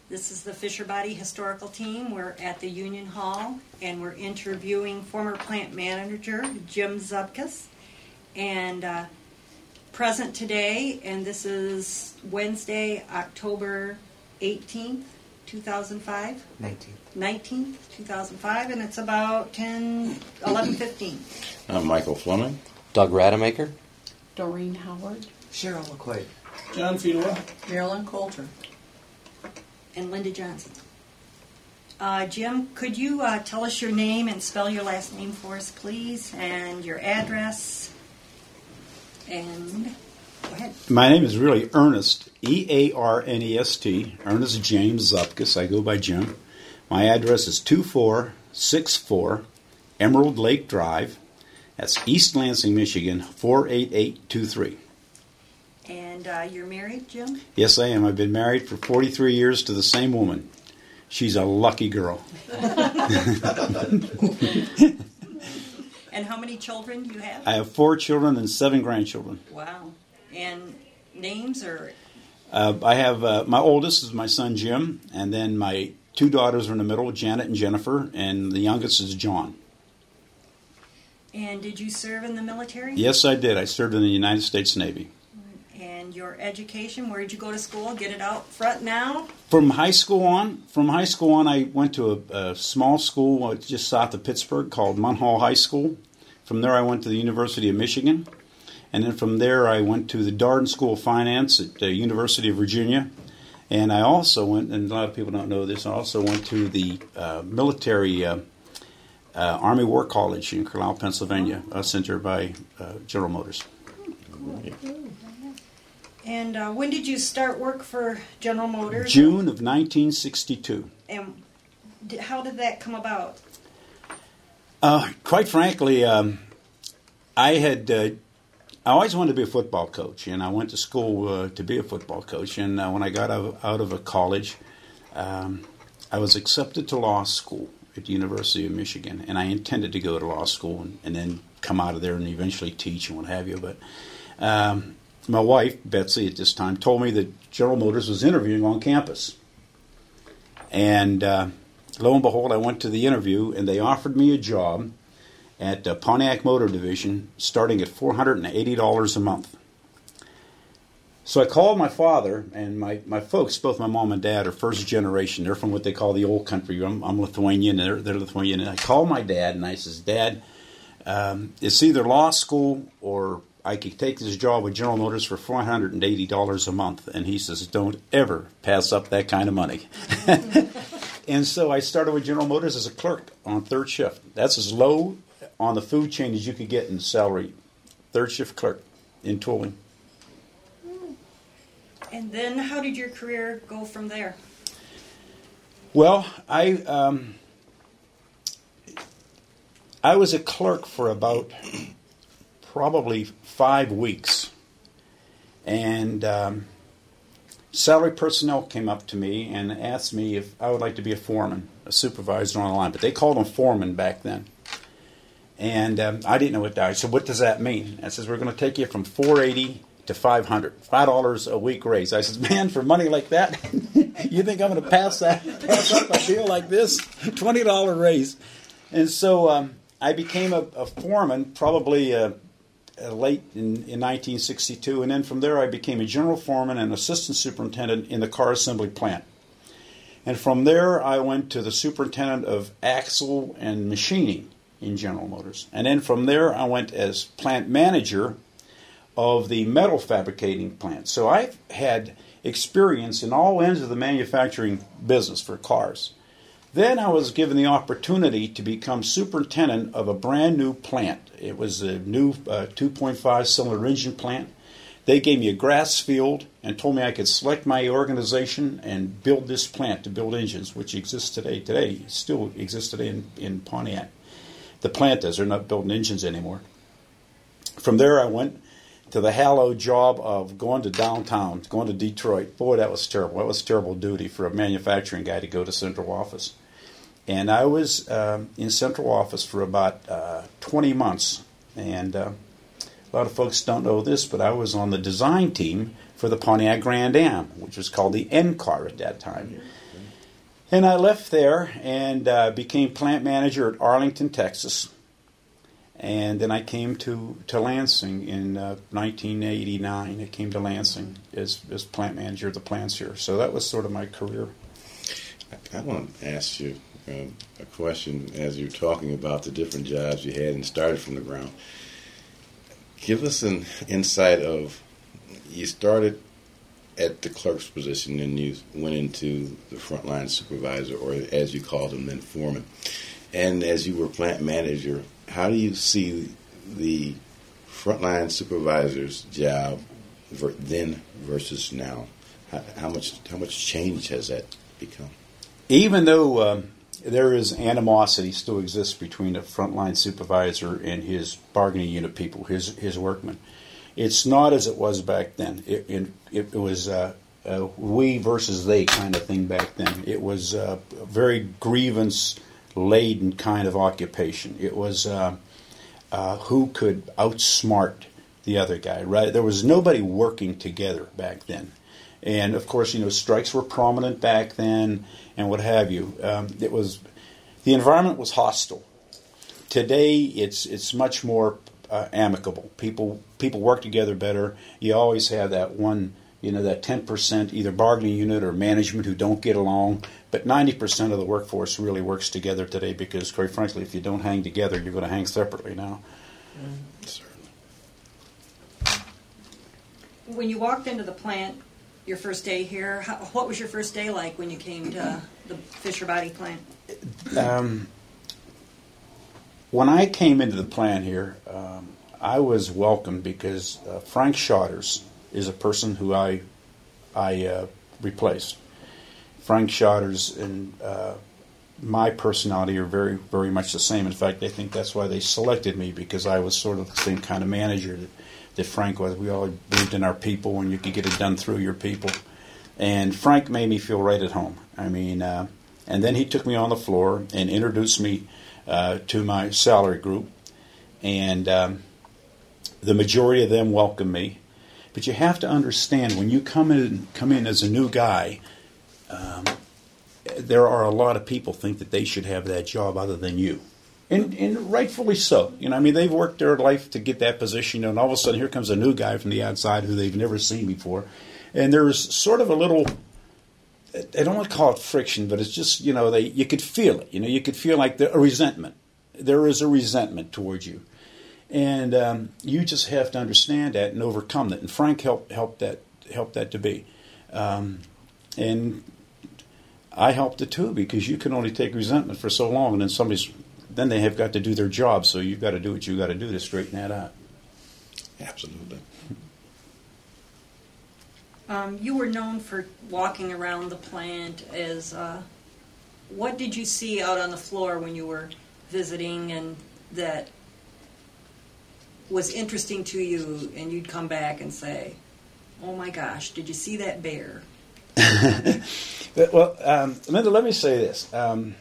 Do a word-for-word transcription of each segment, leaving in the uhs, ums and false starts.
This is the Fisher Body Historical Team. We're at the Union Hall, and we're interviewing former plant manager Jim Zupkus. And uh, present today, and this is Wednesday, October eighteenth, two thousand five. nineteenth. nineteenth, two thousand five, and it's about ten, eleven fifteen. I'm Michael Fleming. Doug Rademacher. Doreen Howard. Cheryl McQuaid. John Fedora. Marilyn Coulter. And Linda Johnson. Uh, Jim, could you uh, tell us your name and spell your last name for us, please, and your address? And go ahead. My name is really Ernest, E A R N E S T, Ernest James Zupkus. I go by Jim. My address is two four six four Emerald Lake Drive. That's East Lansing, Michigan, four eight eight two three. And uh, you're married, Jim? Yes, I am. I've been married for forty-three years to the same woman. She's a lucky girl. And how many children do you have? I have four children and seven grandchildren. Wow. And names or? Uh, I have, uh, my oldest is my son Jim, and then my two daughters are in the middle, Janet and Jennifer, and the youngest is John. And did you serve in the military? Yes, I did. I served in the United States Navy. And your education, where did you go to school? Get it out front now? From high school on, from high school on, I went to a, a small school just south of Pittsburgh called Munhall High School. From there, I went to the University of Michigan. And then from there, I went to the Darden School of Finance at the University of Virginia. And I also went, and a lot of people don't know this, I also went to the uh, military uh, uh, Army War College in Carlisle, Pennsylvania, a center by uh, General Motors. And uh, when did you start work for General Motors? June of nineteen sixty-two. And did, how did that come about? Uh, quite frankly, um, I had uh, I always wanted to be a football coach, and I went to school uh, to be a football coach. And uh, when I got out of, out of a college, um, I was accepted to law school at the University of Michigan, and I intended to go to law school and, and then come out of there and eventually teach and what have you. But um, my wife, Betsy, at this time, told me that General Motors was interviewing on campus. And uh, lo and behold, I went to the interview, and they offered me a job at uh, Pontiac Motor Division starting at four hundred eighty dollars a month. So I called my father, and my, my folks, both my mom and dad, are first generation. They're from what they call the old country. I'm, I'm Lithuanian, and they're, they're Lithuanian. And I called my dad, and I says, Dad, um, it's either law school or I could take this job with General Motors for four hundred eighty dollars a month. And he says, don't ever pass up that kind of money. And so I started with General Motors as a clerk on third shift. That's as low on the food chain as you could get in salary. Third shift clerk in tooling. And then how did your career go from there? Well, I um, I was a clerk for about probably five weeks. And um, salary personnel came up to me and asked me if I would like to be a foreman, a supervisor on the line. But they called them foreman back then. And um, I didn't know what that. I said, what does that mean? I says, we're going to take you from four eighty to five hundred, five dollars a week raise. I says, man, for money like that, you think I'm going to pass that, pass up a deal like this? twenty dollars raise. And so um, I became a, a foreman probably uh, uh, late in, in nineteen sixty-two. And then from there I became a general foreman and assistant superintendent in the car assembly plant. And from there I went to the superintendent of axle and machining in General Motors. And then from there I went as plant manager of the metal fabricating plant. So I've had experience in all ends of the manufacturing business for cars. Then I was given the opportunity to become superintendent of a brand new plant. It was a new uh, two point five cylinder engine plant. They gave me a grass field and told me I could select my organization and build this plant to build engines, which exists today. Today, still exists today in, in Pontiac. The plant does. They're not building engines anymore. From there, I went to the hallowed job of going to downtown, going to Detroit. Boy, that was terrible. That was terrible duty for a manufacturing guy to go to central office. And I was um, in central office for about uh, twenty months. And uh, a lot of folks don't know this, but I was on the design team for the Pontiac Grand Am, which was called the N-Car at that time. And I left there and uh, became plant manager at Arlington, Texas. And then I came to, to Lansing in uh, nineteen eighty-nine. I came to Lansing as, as plant manager of the plants here. So that was sort of my career. I, I want to ask you um, a question as you're talking about the different jobs you had and started from the ground. Give us an insight of, you started at the clerk's position and you went into the frontline supervisor, or as you called them then, foreman. And as you were plant manager, how do you see the frontline supervisor's job ver- then versus now? How, how much how much change has that become? Even though um, there is animosity still exists between a frontline supervisor and his bargaining unit people, his his workmen, it's not as it was back then. It, it, it was uh, a we versus they kind of thing back then. It was uh, a very grievance-laden kind of occupation. It was uh, uh, who could outsmart the other guy, right? There was nobody working together back then. And, of course, you know, strikes were prominent back then and what have you. Um, it was, the environment was hostile. Today, it's it's much more uh, amicable. People people work together better. You always have that one, you know, that ten percent either bargaining unit or management who don't get along. But ninety percent of the workforce really works together today because, quite frankly, if you don't hang together, you're going to hang separately now. Mm. Certainly. When you walked into the plant, your first day here, how, what was your first day like when you came to the Fisher Body plant? Um, when I came into the plant here, um, I was welcomed because uh, Frank Schotters is a person who I I uh, replaced. Frank Schotters and uh, my personality are very, very much the same. In fact, I think that's why they selected me, because I was sort of the same kind of manager that, that Frank was. We all believed in our people, and you could get it done through your people. And Frank made me feel right at home. I mean, uh, and then he took me on the floor and introduced me uh, to my salary group, and um, the majority of them welcomed me. But you have to understand, when you come in come in as a new guy, um, there are a lot of people think that they should have that job other than you. And, and rightfully so. You know, I mean, they've worked their life to get that position, and all of a sudden here comes a new guy from the outside who they've never seen before. And there's sort of a little, I don't want to call it friction, but it's just, you know, they you could feel it. You know, you could feel like the, a resentment. There is a resentment towards you. And um, you just have to understand that and overcome that. And Frank helped helped that helped that to be. Um, and I helped it too, because you can only take resentment for so long, and then somebody's then they have got to do their job, so you've got to do what you've got to do to straighten that out. Absolutely. Um, you were known for walking around the plant as, uh, what did you see out on the floor when you were visiting and that was interesting to you, and you'd come back and say, oh my gosh, did you see that bear? Well, um, Linda, let me say this. Um,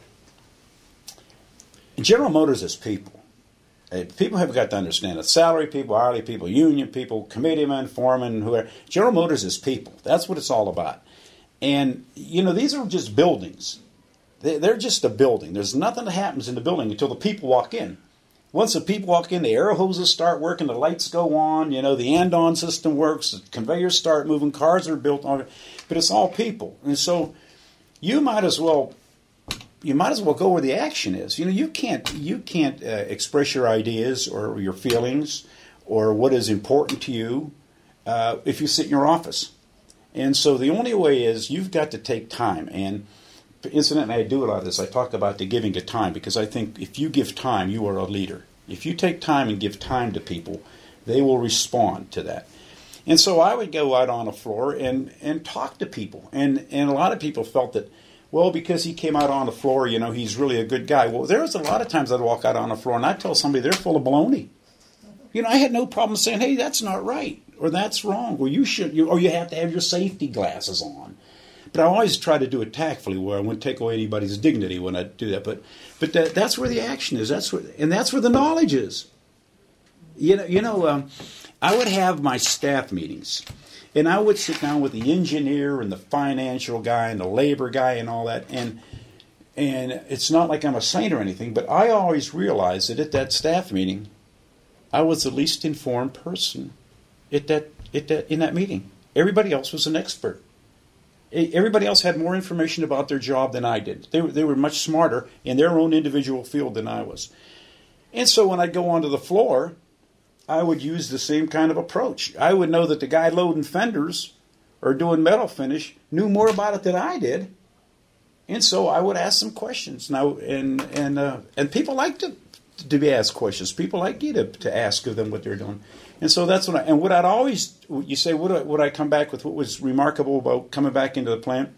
General Motors is people. Uh, people have got to understand that. Salary people, hourly people, union people, committeemen, foremen, whoever. General Motors is people. That's what it's all about. And, you know, these are just buildings. They, they're just a building. There's nothing that happens in the building until the people walk in. Once the people walk in, the air hoses start working, the lights go on, you know, the Andon system works, the conveyors start moving, cars are built on it. But it's all people. And so you might as well... You might as well go where the action is. You know, you can't you can't uh, express your ideas or your feelings or what is important to you uh, if you sit in your office. And so the only way is you've got to take time. And incidentally, I do a lot of this. I talk about the giving of time, because I think if you give time, you are a leader. If you take time and give time to people, they will respond to that. And so I would go out on the floor and, and talk to people. And, and a lot of people felt that, well, because he came out on the floor, you know, he's really a good guy. Well, there was a lot of times I'd walk out on the floor and I'd tell somebody they're full of baloney. You know, I had no problem saying, hey, that's not right, or that's wrong, or you should, you, or you have to have your safety glasses on. But I always try to do it tactfully, where I wouldn't take away anybody's dignity when I do that. But but that, that's where the action is. That's where, and that's where the knowledge is. You know, you know, um, I would have my staff meetings. And I would sit down with the engineer and the financial guy and the labor guy and all that. And And it's not like I'm a saint or anything, but I always realized that at that staff meeting, I was the least informed person at that, at that, in that meeting. Everybody else was an expert. Everybody else had more information about their job than I did. They were, they were much smarter in their own individual field than I was. And so when I'd go onto the floor, I would use the same kind of approach. I would know that the guy loading fenders or doing metal finish knew more about it than I did. And so I would ask some questions. Now, and and uh, and people like to to be asked questions. People like you to, to ask of them what they're doing. And so that's what I, and what I'd always, you say, would I, would I come back with what was remarkable about coming back into the plant?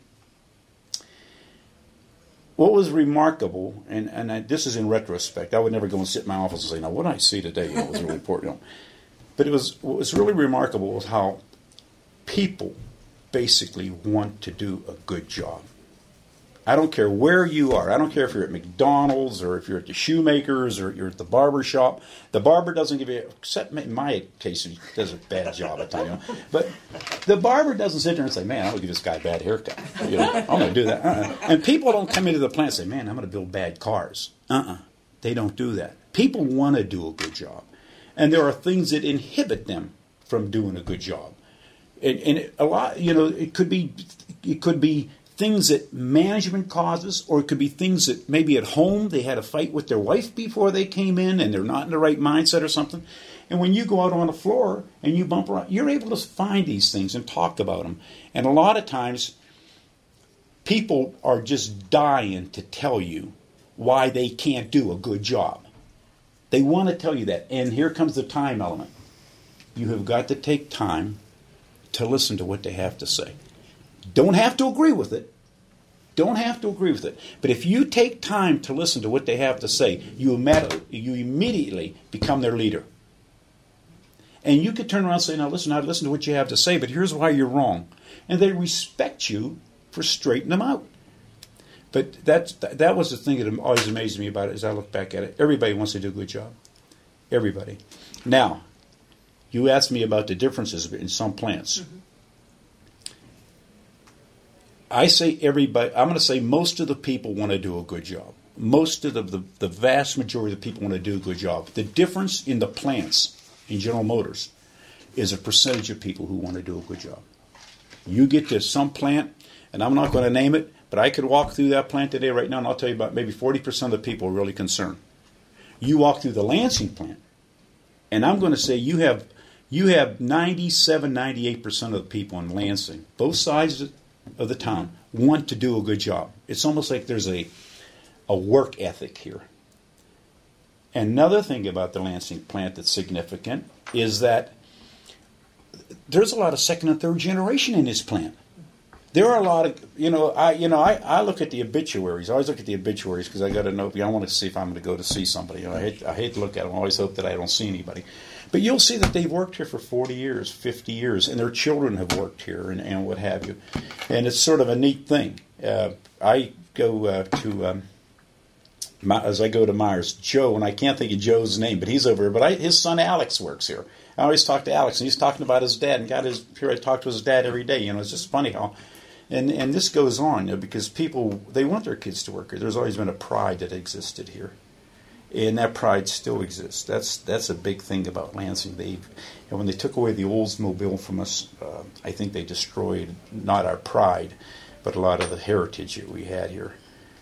What was remarkable, and, and I, this is in retrospect, I would never go and sit in my office and say, now what did I see today you know, was really important. You know. But it was, what was really remarkable was how people basically want to do a good job. I don't care where you are. I don't care if you're at McDonald's or if you're at the shoemakers or you're at the barber shop. The barber doesn't give you, except in my case, he does a bad job at times. You know? But the barber doesn't sit there and say, man, I'm going to give this guy a bad haircut. You know, I'm going to do that. Uh-uh. And people don't come into the plant and say, man, I'm going to build bad cars. Uh-uh. They don't do that. People want to do a good job. And there are things that inhibit them from doing a good job. And, and a lot, you know, it could be, it could be, things that management causes, or it could be things that maybe at home they had a fight with their wife before they came in and they're not in the right mindset or something. And when you go out on the floor and you bump around, you're able to find these things and talk about them. And a lot of times people are just dying to tell you why they can't do a good job. They want to tell you that. And here comes the time element. You have got to take time to listen to what they have to say. Don't have to agree with it. Don't have to agree with it. But if you take time to listen to what they have to say, you, imme- you immediately become their leader. And you could turn around and say, now listen, I listen to what you have to say, but here's why you're wrong. And they respect you for straightening them out. But that's, that was the thing that always amazed me about it as I look back at it. Everybody wants to do a good job. Everybody. Now, you asked me about the differences in some plants. Mm-hmm. I say everybody, I'm going to say most of the people want to do a good job. Most of the, the, the vast majority of the people want to do a good job. The difference in the plants in General Motors is a percentage of people who want to do a good job. You get to some plant, and I'm not going to name it, but I could walk through that plant today right now, and I'll tell you about maybe forty percent of the people are really concerned. You walk through the Lansing plant, and I'm going to say you have you have ninety-seven, ninety-eight percent of the people in Lansing, both sides of the town, want to do a good job. It's almost like there's a a work ethic here. Another thing about the Lansing plant that's significant is that there's a lot of second and third generation in this plant. There are a lot of, you know, I you know, I, I look at the obituaries. I always look at the obituaries because I got to know, I want to see if I'm going to go to see somebody. You know, I hate, I hate to look at them. I always hope that I don't see anybody. But you'll see that they've worked here for forty years, fifty years, and their children have worked here and, and what have you. And it's sort of a neat thing. Uh, I go uh, to, um, my, as I go to Myers, Joe, and I can't think of Joe's name, but he's over here. But I, his son Alex works here. I always talk to Alex, and he's talking about his dad, and got his, here I talk to his dad every day. You know, it's just funny how, and, and this goes on, you know, because people, they want their kids to work here. There's always been a pride that existed here. And that pride still exists. That's that's a big thing about Lansing. They, and when they took away the Oldsmobile from us, uh, I think they destroyed not our pride, but a lot of the heritage that we had here.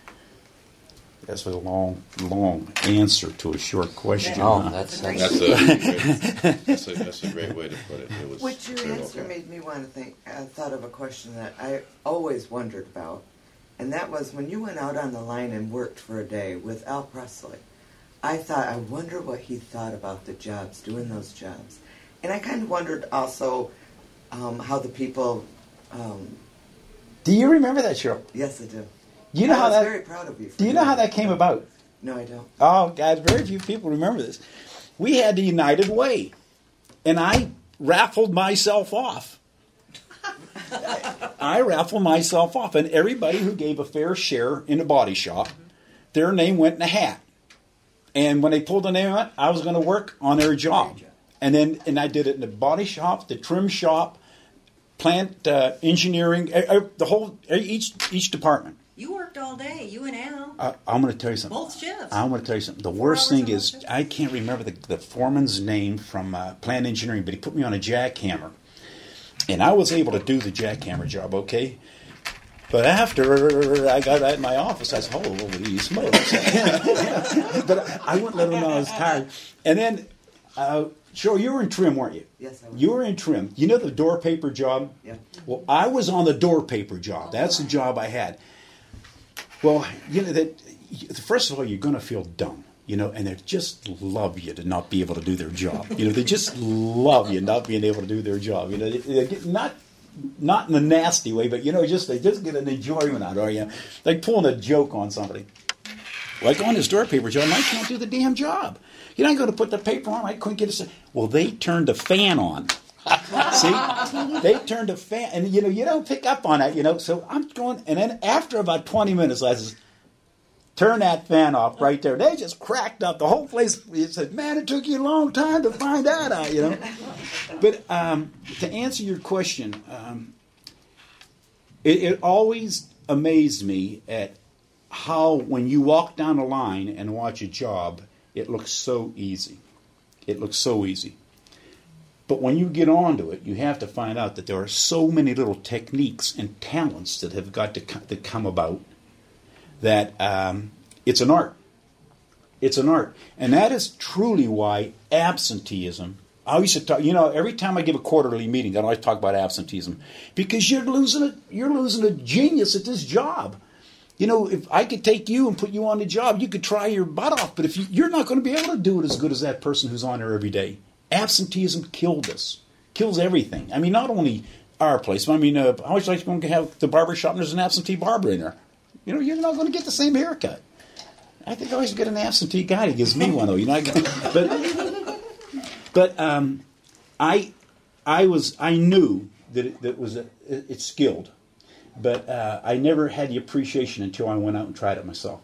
That's a long, long answer to a short question. Oh, huh? that's That's that's, a, great, that's, a, that's a great way to put it. It was What your very well answer put. made me want to think. I thought of a question that I always wondered about, and that was when you went out on the line and worked for a day with Al Presley. I thought, I wonder what he thought about the jobs, doing those jobs. And I kind of wondered also um, how the people... Um, Do you remember that, Cheryl? yes, I do. You know I how was that? very proud of you. For Do you know how doing that came about? No, I don't. Oh, guys, very few people remember this. We had the United Way, and I raffled myself off. I raffled myself off, and everybody who gave a fair share in a body shop, their name went in a hat. And when they pulled the name out, I was going to work on their job. And then and I did it in the body shop, the trim shop, plant uh, engineering, uh, uh, the whole each each department. You worked all day, you and Al. I, I'm going to tell you something. Both shifts. I'm going to tell you something. The Four worst hours thing on is, both shifts? I can't remember the, the foreman's name from uh, plant engineering, but he put me on a jackhammer. And I was able to do the jackhammer job, okay? But after I got out in my office, I said, holy smokes. But I wouldn't let him know I was tired. And then, uh, Cheryl, you were in trim, weren't you? Yes, I was. You were in trim. You know the door paper job? Yeah. Well, I was on the door paper job. That's the job I had. Well, you know, that first of all, you're going to feel dumb, you know, and they just love you to not be able to do their job. You know, they just love you not being able to do their job. You know, they, they get not not in a nasty way, but, you know, just they just get an enjoyment out of you. Like pulling a joke on somebody. Like on this door paper job, I can't do the damn job. You know, I'm going to put the paper on, I couldn't get it. Well, they turned the fan on. See? They turned the fan, and, you know, you don't pick up on that, you know. So I'm going, and then after about twenty minutes, I says, turn that fan off right there. They just cracked up. The whole place, it said, man, it took you a long time to find that out, you know. But um, to answer your question, um, it, it always amazed me at how when you walk down the line and watch a job, it looks so easy. It looks so easy. But when you get onto it, you have to find out that there are so many little techniques and talents that have got to come, that come about that um, it's an art. It's an art. And that is truly why absenteeism, I used to talk, you know, every time I give a quarterly meeting, I always talk about absenteeism because you're losing a, you're losing a genius at this job. You know, if I could take you and put you on the job, you could try your butt off, but if you, you're not going to be able to do it as good as that person who's on there every day. Absenteeism killed us, kills everything. I mean, not only our place, but I mean, uh, I always like to have the barber shop and there's an absentee barber in there. You know, you're not going to get the same haircut. I think I always get an absentee guy that gives me one, though. You know, I get, but but um, I I was I knew that it, that it was a, it's skilled, but uh, I never had the appreciation until I went out and tried it myself.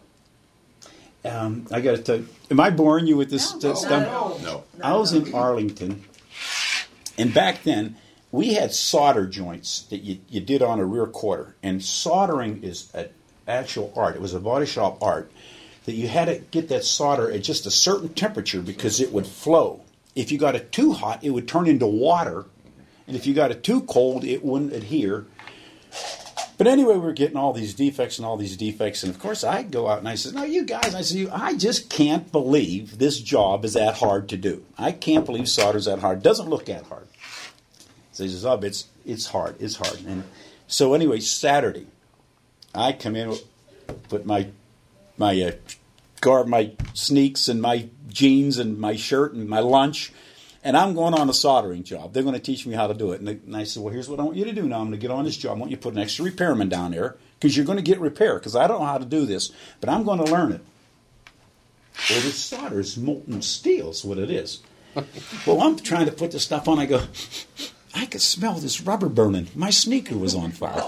Um, I got to tell you, am I boring you with this No, stuff? no, No. I was in Arlington, and back then we had solder joints that you, you did on a rear quarter, and soldering is an actual art. It was a body shop art that you had to get that solder at just a certain temperature because it would flow. If you got it too hot, it would turn into water, and if you got it too cold, it wouldn't adhere. But anyway, we were getting all these defects and all these defects. And, of course, I go out and I said, no, you guys, I said, I just can't believe this job is that hard to do. I can't believe solder's that hard. It doesn't look that hard. So he says, oh, it's, it's hard. It's hard. And so anyway, Saturday, I come in, put my my uh, garb, my sneaks and my jeans and my shirt and my lunch, and I'm going on a soldering job. They're going to teach me how to do it. And, they, and I said, well, here's what I want you to do now. I'm going to get on this job. I want you to put an extra repairman down there because you're going to get repair because I don't know how to do this, but I'm going to learn it. Well, this solder is molten steel is what it is. Well, I'm trying to put this stuff on. I go, I could smell this rubber burning. My sneaker was on fire.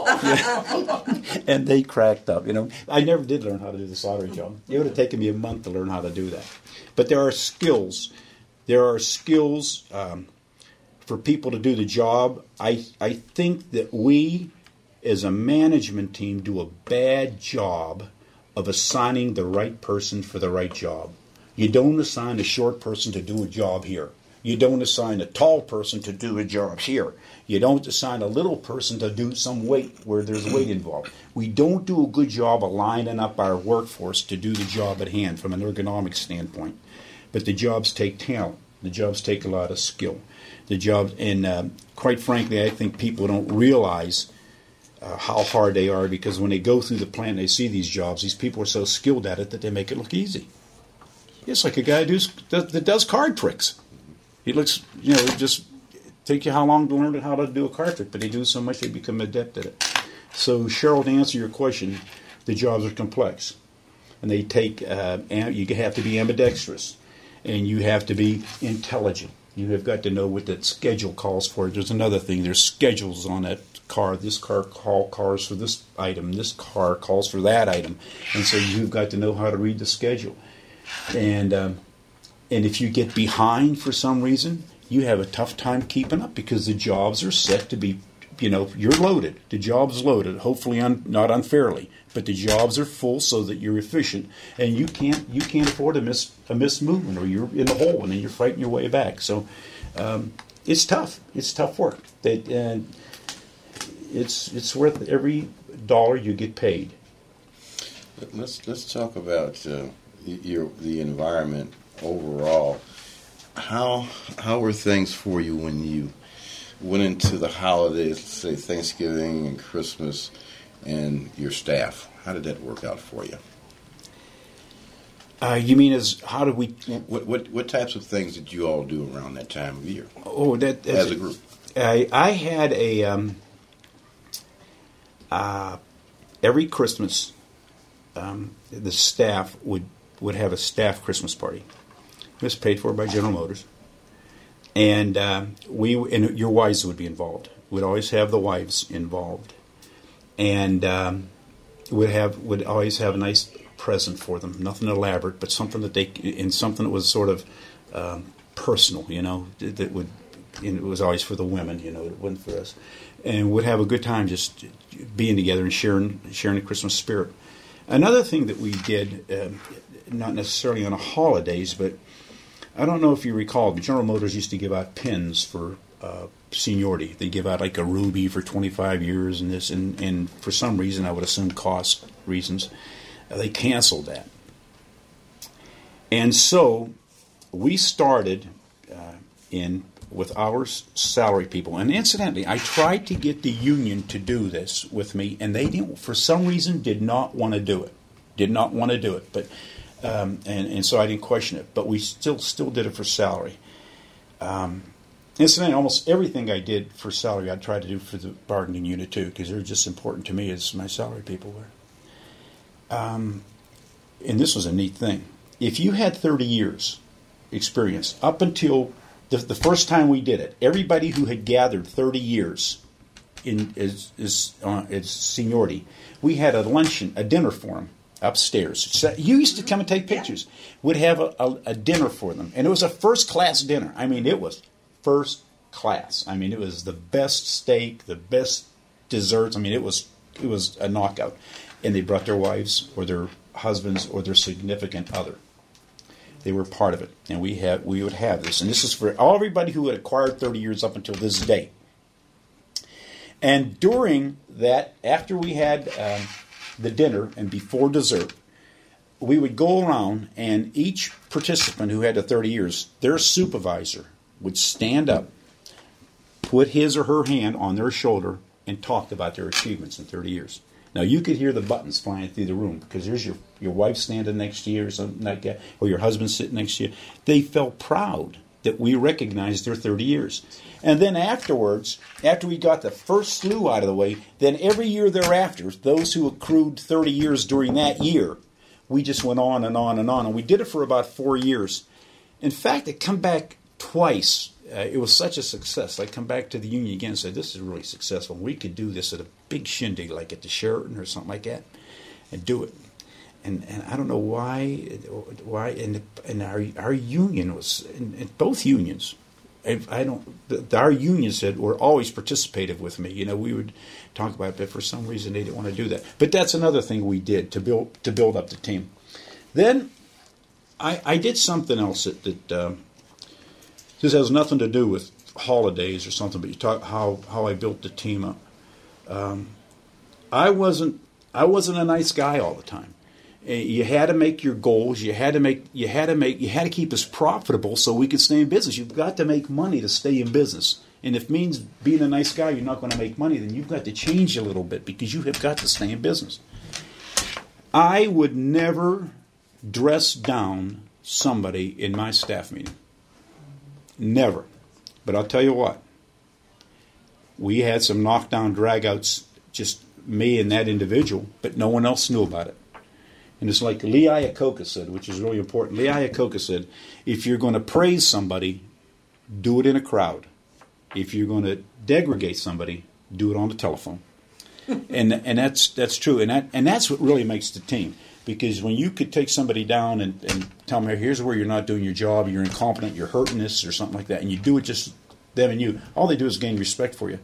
And they cracked up. You know, I never did learn how to do the soldering job. It would have taken me a month to learn how to do that. But there are skills. There are skills um, for people to do the job. I I think that we, as a management team, do a bad job of assigning the right person for the right job. You don't assign a short person to do a job here. You don't assign a tall person to do a job here. You don't assign a little person to do some weight where there's weight involved. We don't do a good job of lining up our workforce to do the job at hand from an ergonomic standpoint. But the jobs take talent. The jobs take a lot of skill. The jobs, and uh, quite frankly, I think people don't realize uh, how hard they are because when they go through the plant and they see these jobs, these people are so skilled at it that they make it look easy. It's like a guy who's, that, that does card tricks. He looks, you know, it just take you how long to learn how to do a card trick, but they do so much they become adept at it. So, Cheryl, to answer your question, the jobs are complex, and they take. Uh, you have to be ambidextrous, and you have to be intelligent. You have got to know what that schedule calls for. There's another thing. There's schedules on that car. This car call calls for this item. This car calls for that item, and so you've got to know how to read the schedule. And um, and if you get behind for some reason, you have a tough time keeping up because the jobs are set to be you know, you're loaded. The job's loaded, hopefully un, not unfairly, but the jobs are full so that you're efficient, and you can't you can't afford a miss a missed movement, or you're in the hole and then you're fighting your way back. So um, it's tough. It's tough work. That and it's it's worth every dollar you get paid. Let's let's talk about uh, your the environment overall. How how were things for you when you went into the holidays, say Thanksgiving and Christmas, and your staff? How did that work out for you? Uh, you mean as how did we? What, what what types of things did you all do around that time of year? Oh, that as a group. I I had a um, uh, every Christmas, um, the staff would would have a staff Christmas party. It was paid for by General Motors, and uh, we and your wives would be involved. We'd always have the wives involved, and um, would have would always have a nice present for them. Nothing elaborate, but something that they and something that was sort of um, personal. You know, that would. And it was always for the women. You know, it wasn't for us, and would have a good time just being together and sharing sharing the Christmas spirit. Another thing that we did, uh, not necessarily on the holidays, but I don't know if you recall, but General Motors used to give out pins for uh, seniority. They give out like a ruby for twenty-five years and this, and, and for some reason, I would assume cost reasons, uh, they canceled that. And so we started uh, in with our salary people. And incidentally, I tried to get the union to do this with me, and they didn't, for some reason, did not want to do it. Did not want to do it. But Um, and, and so I didn't question it, but we still still did it for salary. Um, incidentally, almost everything I did for salary, I tried to do for the bargaining unit too, because they're just important to me as my salary people were. Um, and this was a neat thing. If you had thirty years experience, up until the, the first time we did it, everybody who had gathered thirty years in is is uh, its seniority, we had a luncheon, a dinner for them. Upstairs. So you used to come and take pictures. Yeah. Would have a, a, a dinner for them. And it was a first-class dinner. I mean, it was first class. I mean, it was the best steak, the best desserts. I mean, it was it was a knockout. And they brought their wives or their husbands or their significant other. They were part of it. And we had we would have this. And this is for all everybody who had acquired thirty years up until this day. And during that, after we had Um, the dinner and before dessert, we would go around and each participant who had the thirty years, their supervisor would stand up, put his or her hand on their shoulder, and talk about their achievements in thirty years. Now, you could hear the buttons flying through the room because there's your, your wife standing next to you or something like that, or your husband sitting next to you. They felt proud that we recognized their thirty years. And then afterwards, after we got the first slew out of the way, then every year thereafter, those who accrued thirty years during that year, we just went on and on and on. And we did it for about four years. In fact, it come back twice. Uh, it was such a success. I come back to the union again and said, this is really successful. We could do this at a big shindig, like at the Sheraton or something like that, and do it. And and I don't know why, why, and, and our our union was, and, and both unions, I, I don't, the, our union said were always participative with me. You know, we would talk about it, but for some reason they didn't want to do that. But that's another thing we did to build to build up the team. Then I, I did something else that, that um, this has nothing to do with holidays or something, but you talk how, how I built the team up. Um, I wasn't I wasn't a nice guy all the time. You had to make your goals. You had to make. You had to make. You had to keep us profitable so we could stay in business. You've got to make money to stay in business. And if it means being a nice guy, you're not going to make money, then you've got to change a little bit because you have got to stay in business. I would never dress down somebody in my staff meeting. Never. But I'll tell you what. We had some knockdown dragouts, just me and that individual, but no one else knew about it. And it's like Lee Iacocca said, which is really important. Lee Iacocca said, if you're going to praise somebody, do it in a crowd. If you're going to degradate somebody, do it on the telephone. and and that's that's true. And that and that's what really makes the team. Because when you could take somebody down and, and tell them, here's where you're not doing your job, you're incompetent, you're hurting this or something like that, and you do it just them and you, all they do is gain respect for you.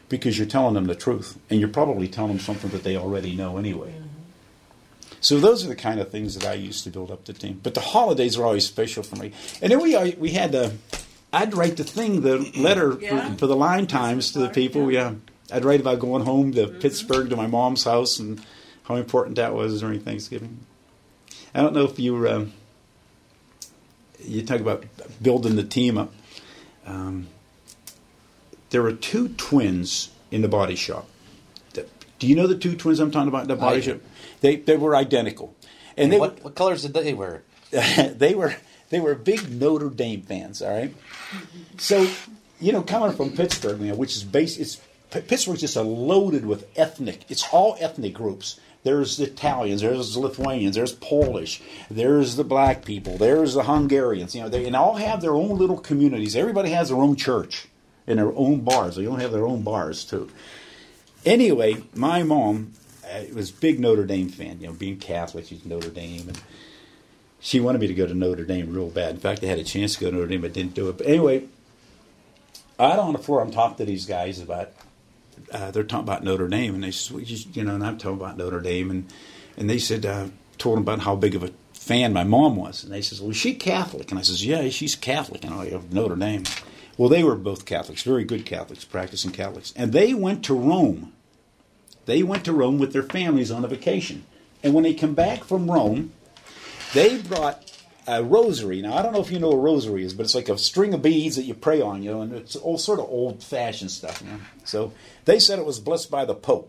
because you're telling them the truth, and you're probably telling them something that they already know anyway. Mm-hmm. So those are the kind of things that I used to build up the team. But the holidays are always special for me. And then we we had the, I'd write the thing, the letter Yeah. for, for the line times to the people. Yeah, I'd write about going home to mm-hmm. Pittsburgh to my mom's house and how important that was during Thanksgiving. I don't know if you um, you talk about building the team up. Um, there were two twins in the body shop. Do you know the two twins I'm talking about in the body I shop? They they were identical, and, And they what, what colors did they wear? they were they were big Notre Dame fans. All right, so you know, coming from Pittsburgh, you know, which is based, it's Pittsburgh's just a loaded with ethnic. It's all ethnic groups. There's the Italians, there's the Lithuanians, there's Polish, there's the black people, there's the Hungarians. You know, they and all have their own little communities. Everybody has their own church and their own bars. They all have their own bars too. Anyway, my mom uh, was a big Notre Dame fan. You know, being Catholic, she's Notre Dame, and she wanted me to go to Notre Dame real bad. In fact, I had a chance to go to Notre Dame, but didn't do it. But anyway, out on the floor, I'm talking to these guys about. Uh, they're talking about Notre Dame, and they said, well, just, you know, and I'm talking about Notre Dame, and and they said, uh, told them about how big of a fan my mom was, and they said, well, is she Catholic? And I says, yeah, she's Catholic, and I of Notre Dame. Well, they were both Catholics, very good Catholics, practicing Catholics, and they went to Rome. They went to Rome with their families on a vacation, and when they come back from Rome, they brought a rosary. Now, I don't know if you know what a rosary is, but it's like a string of beads that you pray on, you know, and it's all sort of old-fashioned stuff, you know. So they said it was blessed by the Pope.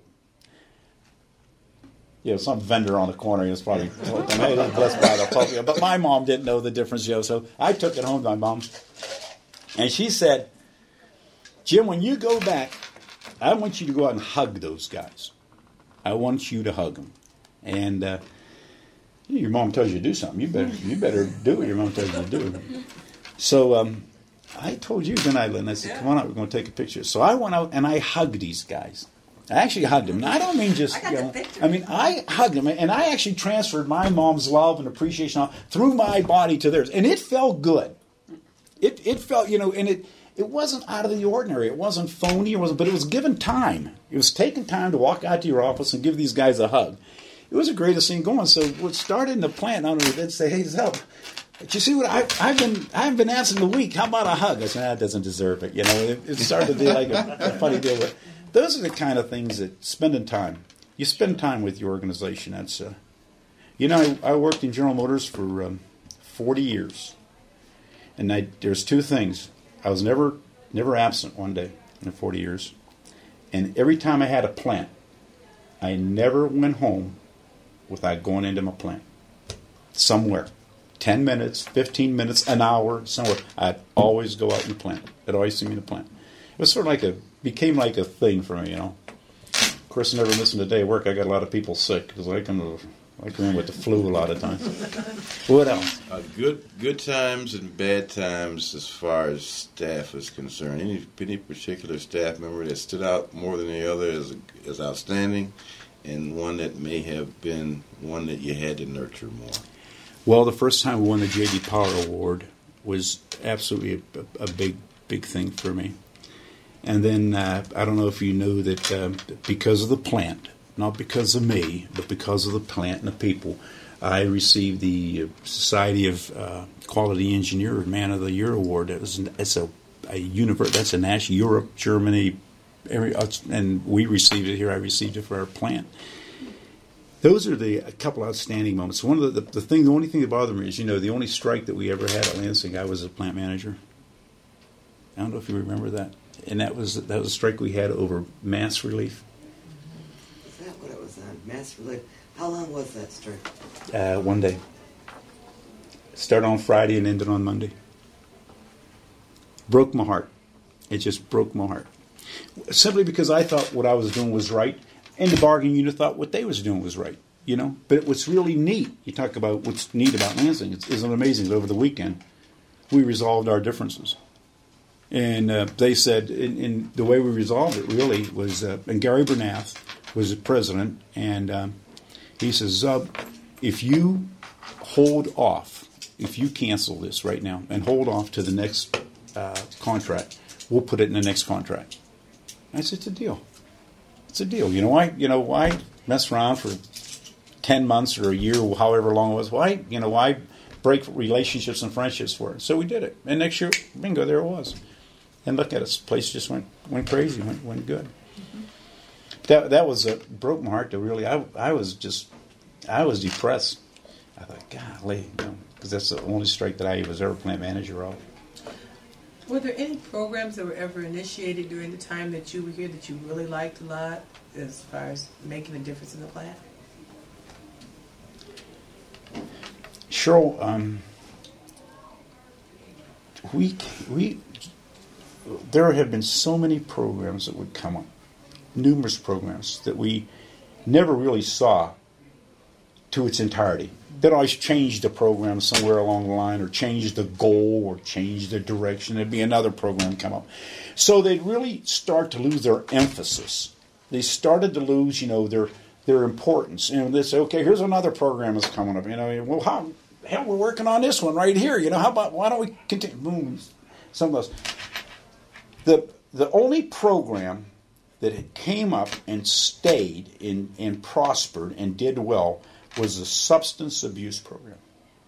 You know, some vendor on the corner is probably told them, hey, it was blessed by the Pope. You know, but my mom didn't know the difference, you know, so I took it home to my mom. And she said, Jim, when you go back, I want you to go out and hug those guys. I want you to hug them. And uh, your mom tells you to do something. You better you better do what your mom tells you to do. So um, I told you, didn't I, Lynn? I said, come on out, we're going to take a picture. So I went out and I hugged these guys. I actually hugged them. Now, I don't mean just, I you got know, the picture. I mean, I hugged them. And I actually transferred my mom's love and appreciation through my body to theirs. And it felt good. It it felt, you know, and it, it wasn't out of the ordinary. It wasn't phony. It wasn't, but it was given time. It was taking time to walk out to your office and give these guys a hug. It was the greatest thing going. So what started in the plant, I don't know, they'd say, hey, Zell, but you see what I, I've been I've been asking the week. How about a hug? I said, that doesn't deserve it. You know, it, it started to be like a, a funny deal. But those are the kind of things that spending time. You spend time with your organization. That's, uh, you know, I, I worked in General Motors for um, forty years, and I, there's two things. I was never never absent one day in forty years, and every time I had a plant, I never went home without going into my plant somewhere. ten minutes, fifteen minutes, an hour, somewhere. I'd always go out and plant. I'd always see me in the plant. It was sort of like a, became like a thing for me, you know. Of course, I never missed a day of work. I got a lot of people sick because I come, I come in with the flu a lot of times. What else? Uh, good good times and bad times as far as staff is concerned. Any any particular staff member that stood out more than the other as, as outstanding, and one that may have been one that you had to nurture more? Well, the first time we won the J D Power Award was absolutely a, a big, big thing for me. And then uh, I don't know if you knew that uh, because of the plant, not because of me, but because of the plant and the people, I received the Society of uh, Quality Engineer Man of the Year Award. It was an, it's a, a universe. That's a national Europe, Germany, every, and we received it here. I received it for our plant. Those are the a couple outstanding moments. One of the, the the thing, the only thing that bothered me is, you know, the only strike that we ever had at Lansing, I was a plant manager. I don't know if you remember that, and that was that was a strike we had over mass relief. Is that what it was on? Mass relief. How long was that strike? Uh, one day. Started on Friday and ended on Monday. Broke my heart. It just broke my heart. Simply because I thought what I was doing was right, and the bargaining unit thought what they was doing was right. You know, but what's really neat, you talk about what's neat about Lansing, it's, isn't it amazing that over the weekend we resolved our differences. And uh, they said, in, in the way we resolved it really was, uh, and Gary Bernath was the president, and um, he says, Zub, if you hold off, if you cancel this right now and hold off to the next uh, contract, we'll put it in the next contract. I said, it's a deal. It's a deal. You know why? You know why mess around for ten months or a year, or however long it was? Why? You know why break relationships and friendships for it? So we did it, and next year, bingo, there it was. And look at us, the place just went went crazy, went went good. Mm-hmm. That that was a broke my heart to really. I I was just I was depressed. I thought, golly, you know, because that's the only strike that I was ever plant manager of. Were there any programs that were ever initiated during the time that you were here that you really liked a lot as far as making a difference in the plant? Cheryl, um, we, we, there have been so many programs that would come up, numerous programs that we never really saw to its entirety. They'd always change the program somewhere along the line, or change the goal, or change the direction. There'd be another program come up. So they'd really start to lose their emphasis. They started to lose, you know, their their importance. And they say, okay, here's another program that's coming up. You know, well, how hell, we're working on this one right here. You know, how about why don't we continue? Boom, some of those. The the only program that came up and stayed in, and prospered and did well was the substance abuse program.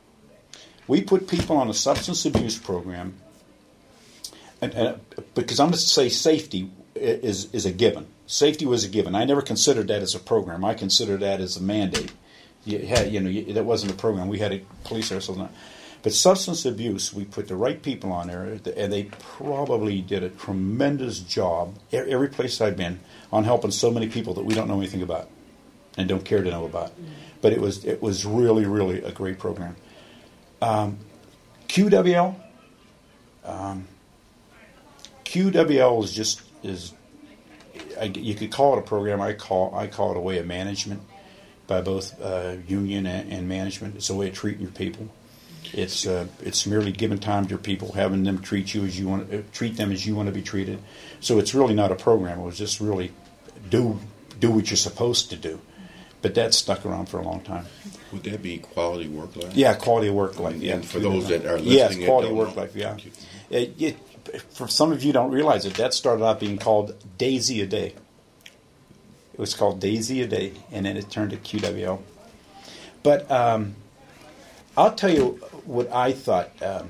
We put people on a substance abuse program, and, and because I'm going to say safety is is a given. Safety was a given. I never considered that as a program. I considered that as a mandate. You had, you know, you, that wasn't a program. We had a police there, so not. But substance abuse, we put the right people on there, and they probably did a tremendous job, every place I've been, on helping so many people that we don't know anything about and don't care to know about. Mm-hmm. But it was it was really, really a great program. Um, Q W L, um, Q W L is just is I, you could call it a program. I call I call it a way of management by both uh, union and, and management. It's a way of treating your people. It's uh, it's merely giving time to your people, having them treat you as you want uh, treat them as you want to be treated. So it's really not a program. It was just really do do what you're supposed to do. But that stuck around for a long time. Would that be quality work life? Yeah, quality work life. And, yeah, and for those that are listening, yes, quality don't work know. life. Yeah. It, it, for some of you, don't realize it. That started out being called Daisy a Day. It was called Daisy a Day, and then it turned to Q W L. But um, I'll tell you what I thought um,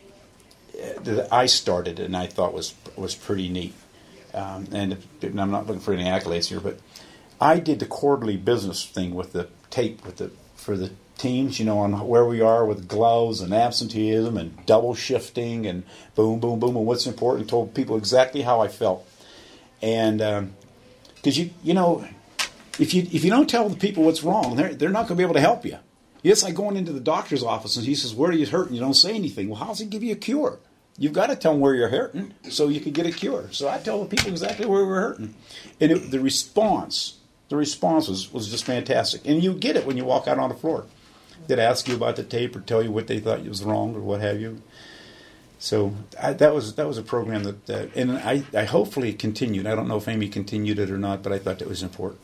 that I started, and I thought was was pretty neat. Um, and, if, and I'm not looking for any accolades here, but I did the quarterly business thing with the tape with the for the teams, you know, on where we are with gloves and absenteeism and double shifting and boom, boom, boom, and what's important. Told people exactly how I felt, and because um, you you know, if you if you don't tell the people what's wrong, they're they're not going to be able to help you. It's like going into the doctor's office and he says, "Where are you hurting?" You don't say anything. Well, how's he give you a cure? You've got to tell them where you're hurting so you can get a cure. So I tell the people exactly where we're hurting, and it, the response. The response was, was just fantastic. And you get it when you walk out on the floor. They'd ask you about the tape or tell you what they thought was wrong or what have you. So I, that was that was a program that, that and I, I hopefully it continued. I don't know if Amy continued it or not, but I thought that was important.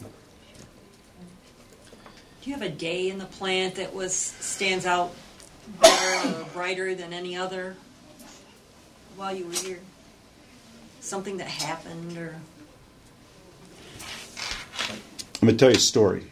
Do you have a day in the plant that was stands out better or brighter than any other while you were here? Something that happened or... I'm going to tell you a story.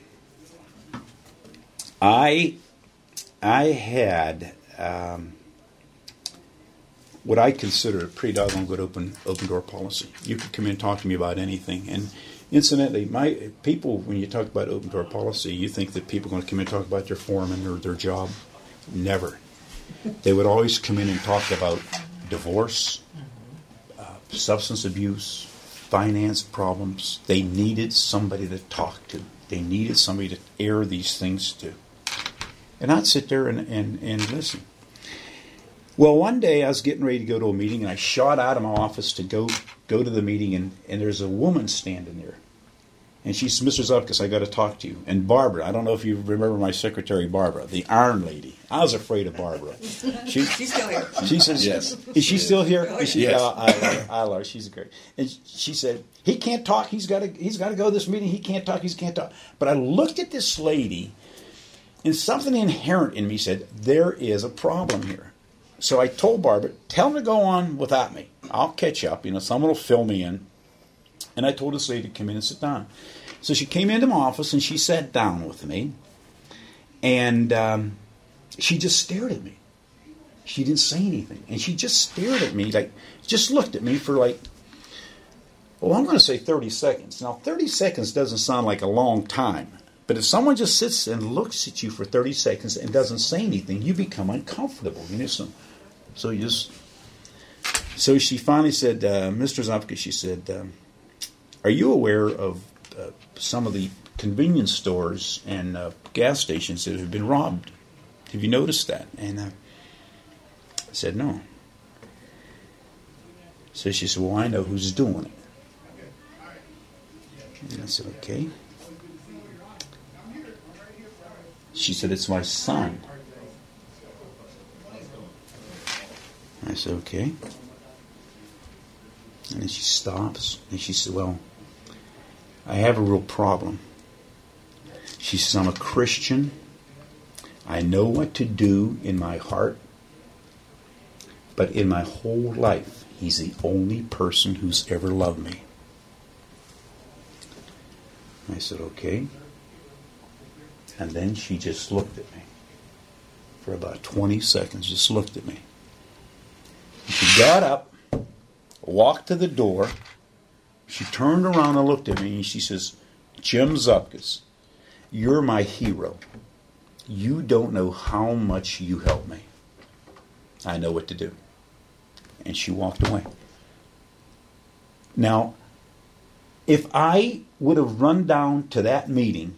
I I had um, what I consider a pretty doggone good open open door policy. You could come in and talk to me about anything. And incidentally, my people, when you talk about open door policy, you think that people are going to come in and talk about their foreman or their job. Never. They would always come in and talk about divorce, uh, substance abuse, finance problems. They needed somebody to talk to. They needed somebody to air these things to. And I'd sit there and, and, and listen. Well, one day I was getting ready to go to a meeting, and I shot out of my office to go go to the meeting, and, and there's a woman standing there. And she says, "Mister Zupkus, I got to talk to you." And Barbara, I don't know if you remember my secretary, Barbara, the Iron Lady. I was afraid of Barbara. She, She's still here. She says, "Yes." Is she still here? Is she, Yes. uh, I, love her. I love her. She's great. And she said, "He can't talk. He's got to. He's got to go to this meeting. He can't talk. He can't talk." But I looked at this lady, and something inherent in me said, "There is a problem here." So I told Barbara, "Tell him to go on without me. I'll catch up. You know, someone will fill me in." And I told this lady to come in and sit down. So she came into my office and she sat down with me. And um, she just stared at me. She didn't say anything. And she just stared at me, like, just looked at me for like, well, I'm going to say thirty seconds. Now, thirty seconds doesn't sound like a long time. But if someone just sits and looks at you for thirty seconds and doesn't say anything, you become uncomfortable. You know, so, so you just... So she finally said, uh, Mister Zupke, she said, um, are you aware of uh, some of the convenience stores and uh, gas stations that have been robbed? Have you noticed that? And uh, I said, no. So she said, well, I know who's doing it. And I said, okay. She said, it's my son. I said, okay. And then she stops, and she said, well, I have a real problem. She says, I'm a Christian. I know what to do in my heart. But in my whole life, he's the only person who's ever loved me. I said, okay. And then she just looked at me. For about twenty seconds, just looked at me. She got up, walked to the door. She turned around and looked at me, and she says, Jim Zupke, you're my hero. You don't know how much you helped me. I know what to do. And she walked away. Now, if I would have run down to that meeting,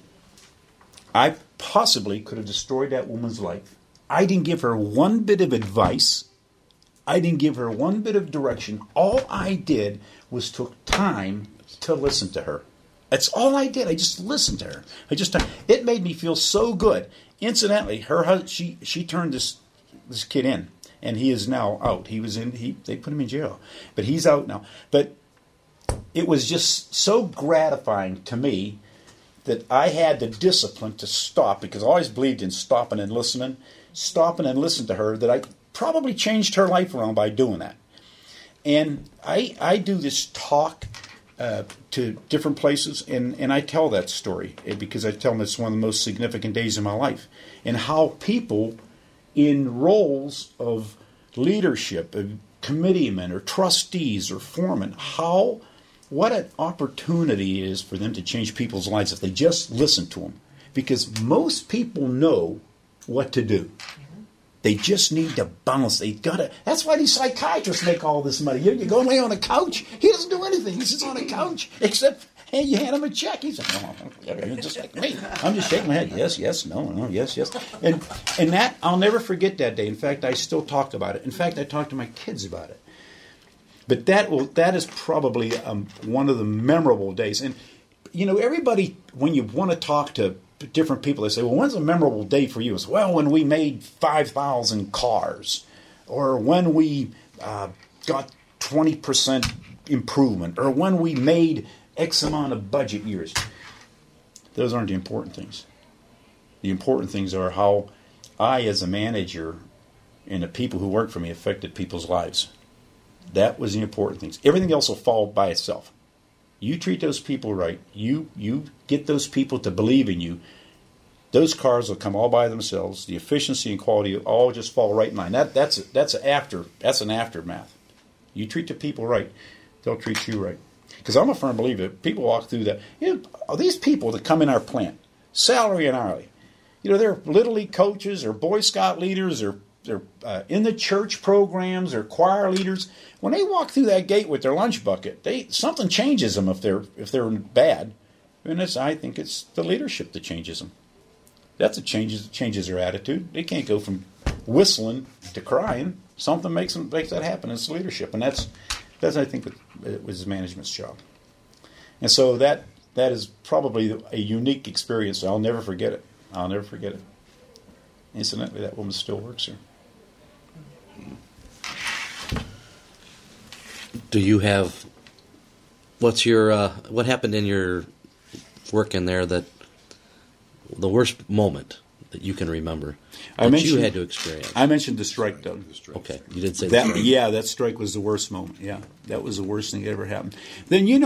I possibly could have destroyed that woman's life. I didn't give her one bit of advice. I didn't give her one bit of direction. All I did was took time to listen to her. That's all I did. I just listened to her. I just it made me feel so good. Incidentally, her hus- she she turned this this kid in, and he is now out. He was in he they put him in jail, but he's out now. But it was just so gratifying to me that I had the discipline to stop, because I always believed in stopping and listening, stopping and listening to her, that I probably changed her life around by doing that. And I I do this talk uh, to different places, and, and I tell that story because I tell them it's one of the most significant days in my life. And how people in roles of leadership, of committeemen or trustees or foremen, how what an opportunity it is for them to change people's lives if they just listen to them. Because most people know what to do. They just need to bounce. They gotta. That's why these psychiatrists make all this money. You, you go and lay on a couch. He doesn't do anything. He sits on a couch, except hey, you hand him a check. He's like, oh, just like me. I'm just shaking my head. Yes, yes, no, no, yes, yes. And and that I'll never forget that day. In fact, I still talk about it. In fact, I talk to my kids about it. But that will that is probably um, one of the memorable days. And you know, everybody when you want to talk to different people, they say, well, when's a memorable day for you? It's, well, when we made five thousand cars, or when we uh, got twenty percent improvement, or when we made X amount of budget years. Those aren't the important things. The important things are how I, as a manager, and the people who work for me affected people's lives. That was the important things. Everything else will fall by itself. You treat those people right. You you get those people to believe in you. Those cars will come all by themselves. The efficiency and quality will all just fall right in line. That that's that's after that's an aftermath. You treat the people right, they'll treat you right. Because I'm a firm believer. People walk through that. You know, these people that come in our plant, salary and hourly. You know, they're Little League coaches or Boy Scout leaders or they're uh, in the church programs or choir leaders. When they walk through that gate with their lunch bucket, they something changes them if they're if they're bad. And it's, I think it's the leadership that changes them. That's what changes changes their attitude. They can't go from whistling to crying. Something makes them makes that happen. It's leadership, and that's that's I think it was management's job. And so that that is probably a unique experience. I'll never forget it. I'll never forget it. Incidentally, that woman still works here. Do you have, what's your, uh, what happened in your work in there that, the worst moment that you can remember I that mentioned, you had to experience? I mentioned the strike, Doug. Okay, you did say that. the strike. Yeah, that strike was the worst moment. Yeah, that was the worst thing that ever happened. Then, you know,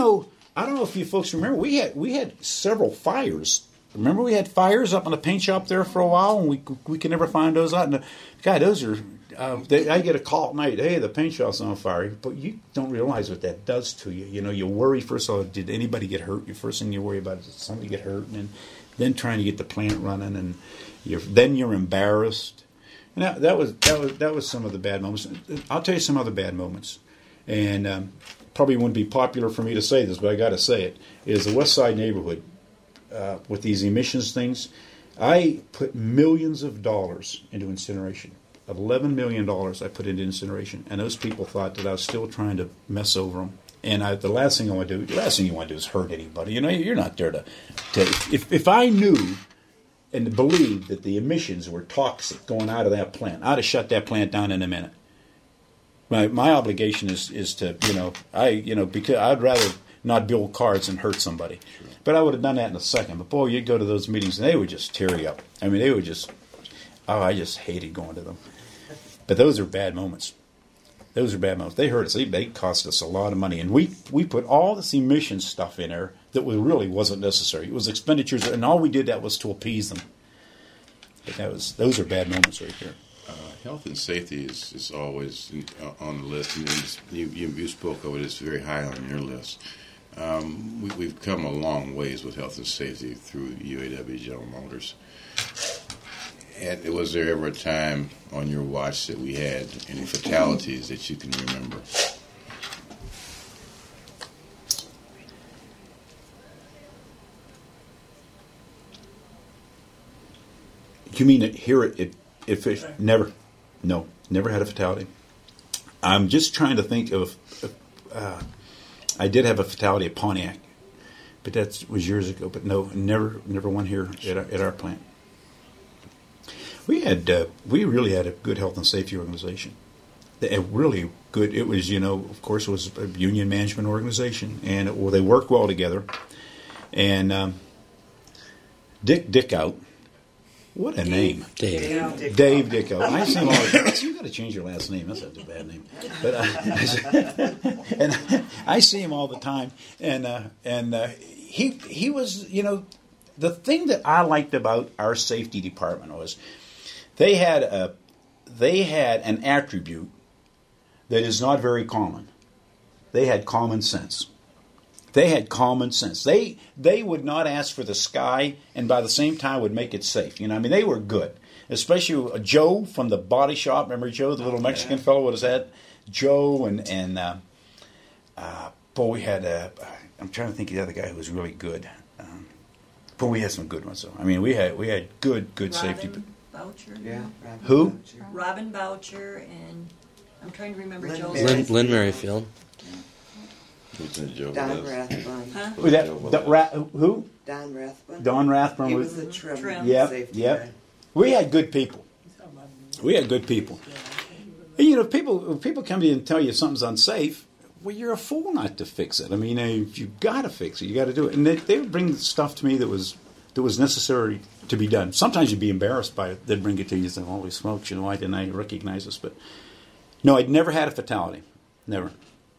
I don't know if you folks remember, we had we had several fires. Remember we had fires up in the paint shop there for a while, and we we could never find those out. And uh, God, those are. Uh, they, I get a call at night. Hey, the paint shop's on fire, but you don't realize what that does to you. You know, you worry first of all. Did anybody get hurt? The first thing you worry about is did somebody get hurt, and then, then trying to get the plant running, and you're, then you're embarrassed. And that, that was that was that was some of the bad moments. I'll tell you some other bad moments, and um, probably wouldn't be popular for me to say this, but I got to say it. Is the West Side neighborhood uh, with these emissions things? I put millions of dollars into incineration. eleven million dollars I put into incineration, and those people thought that I was still trying to mess over them. And I, the last thing I want to do, the last thing you want to do is hurt anybody. You know, you're not there to. to if if I knew and believed that the emissions were toxic going out of that plant, I'd have shut that plant down in a minute. My my obligation is is to you know I you know because I'd rather not build cars than hurt somebody. Sure. But I would have done that in a second. But boy, you'd go to those meetings and they would just tear you up. I mean, they would just. Oh, I just hated going to them. But those are bad moments. Those are bad moments. They hurt us. They, they cost us a lot of money. And we, we put all this emission stuff in there that we really wasn't necessary. It was expenditures, and all we did that was to appease them. But that was those are bad moments right there. Uh, health and safety is, is always in, uh, on the list. And you, you, you spoke of it. It's very high on your list. Um, we, we've come a long ways with health and safety through U A W General Motors. And was there ever a time on your watch that we had any fatalities that you can remember? You mean it here at it, it, it never? No, never had a fatality. I'm just trying to think of. Uh, I did have a fatality at Pontiac, but that was years ago. But no, never, never one here at our, at our plant. We had, uh, we really had a good health and safety organization. A really good. It was, you know, of course, it was a union management organization, and it, well, they worked well together. And um, Dick Dickout, what a name, Dave. Dave. Dave Dickout. I see him all the time. You got to change your last name. That's a bad name. But uh, and I see him all the time, and uh, and uh, he he was, you know, the thing that I liked about our safety department was. They had a, they had an attribute that is not very common. They had common sense. They had common sense. They they would not ask for the sky, and by the same time would make it safe. You know, I mean, they were good. Especially Joe from the body shop. Remember Joe, the little Mexican fellow? What is that? Joe and and uh, uh, boy, we had. A, I'm trying to think of the other guy who was really good. Um, but we had some good ones though. I mean, we had we had good good Robin safety. Boucher. Yeah. Robin Who? Boucher. Robin Boucher and I'm trying to remember Lynn Joe's Merrifield. Lynn, last Lynn name. Merrifield. Who's that joke? Don was? Rathbun. Huh? Who that? that Ra- who? Don Rathbun. Don Rathburn. He was- was the trim, Trim. Yep, safety yep. guy. We had good people. We had good people. And, you know, people if people come to you and tell you something's unsafe, well, you're a fool not to fix it. I mean, if you got to fix it, you got to do it. And they, they would bring stuff to me that was that was necessary to be done. Sometimes you'd be embarrassed by it. They'd bring it to you and say, holy smokes, you know, why didn't I recognize this? But no, I'd never had a fatality. Never.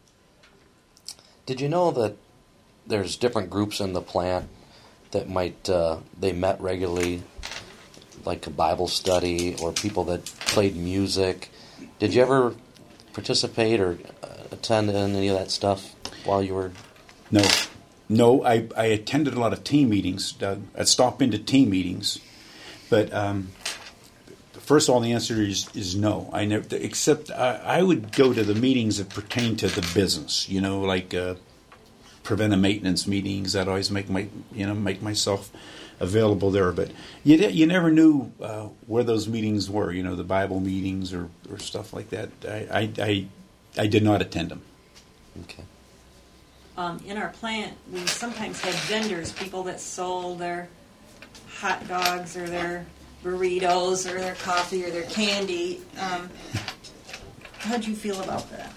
Did you know that there's different groups in the plant that might, uh, they met regularly, like a Bible study or people that played music? Did you ever participate or uh, attend in any of that stuff while you were... No. No, I, I attended a lot of team meetings. Uh, I'd stop into team meetings. But um, first of all, the answer is, is no. I never, except I, I would go to the meetings that pertain to the business, you know, like uh, preventive maintenance meetings. I'd always make my, you know, make myself available there. But you you never knew uh, where those meetings were, you know, the Bible meetings or, or stuff like that. I, I, I, I did not attend them. Okay. Um, in our plant, we sometimes had vendors, people that sold their hot dogs or their burritos or their coffee or their candy. Um, how'd you feel about that?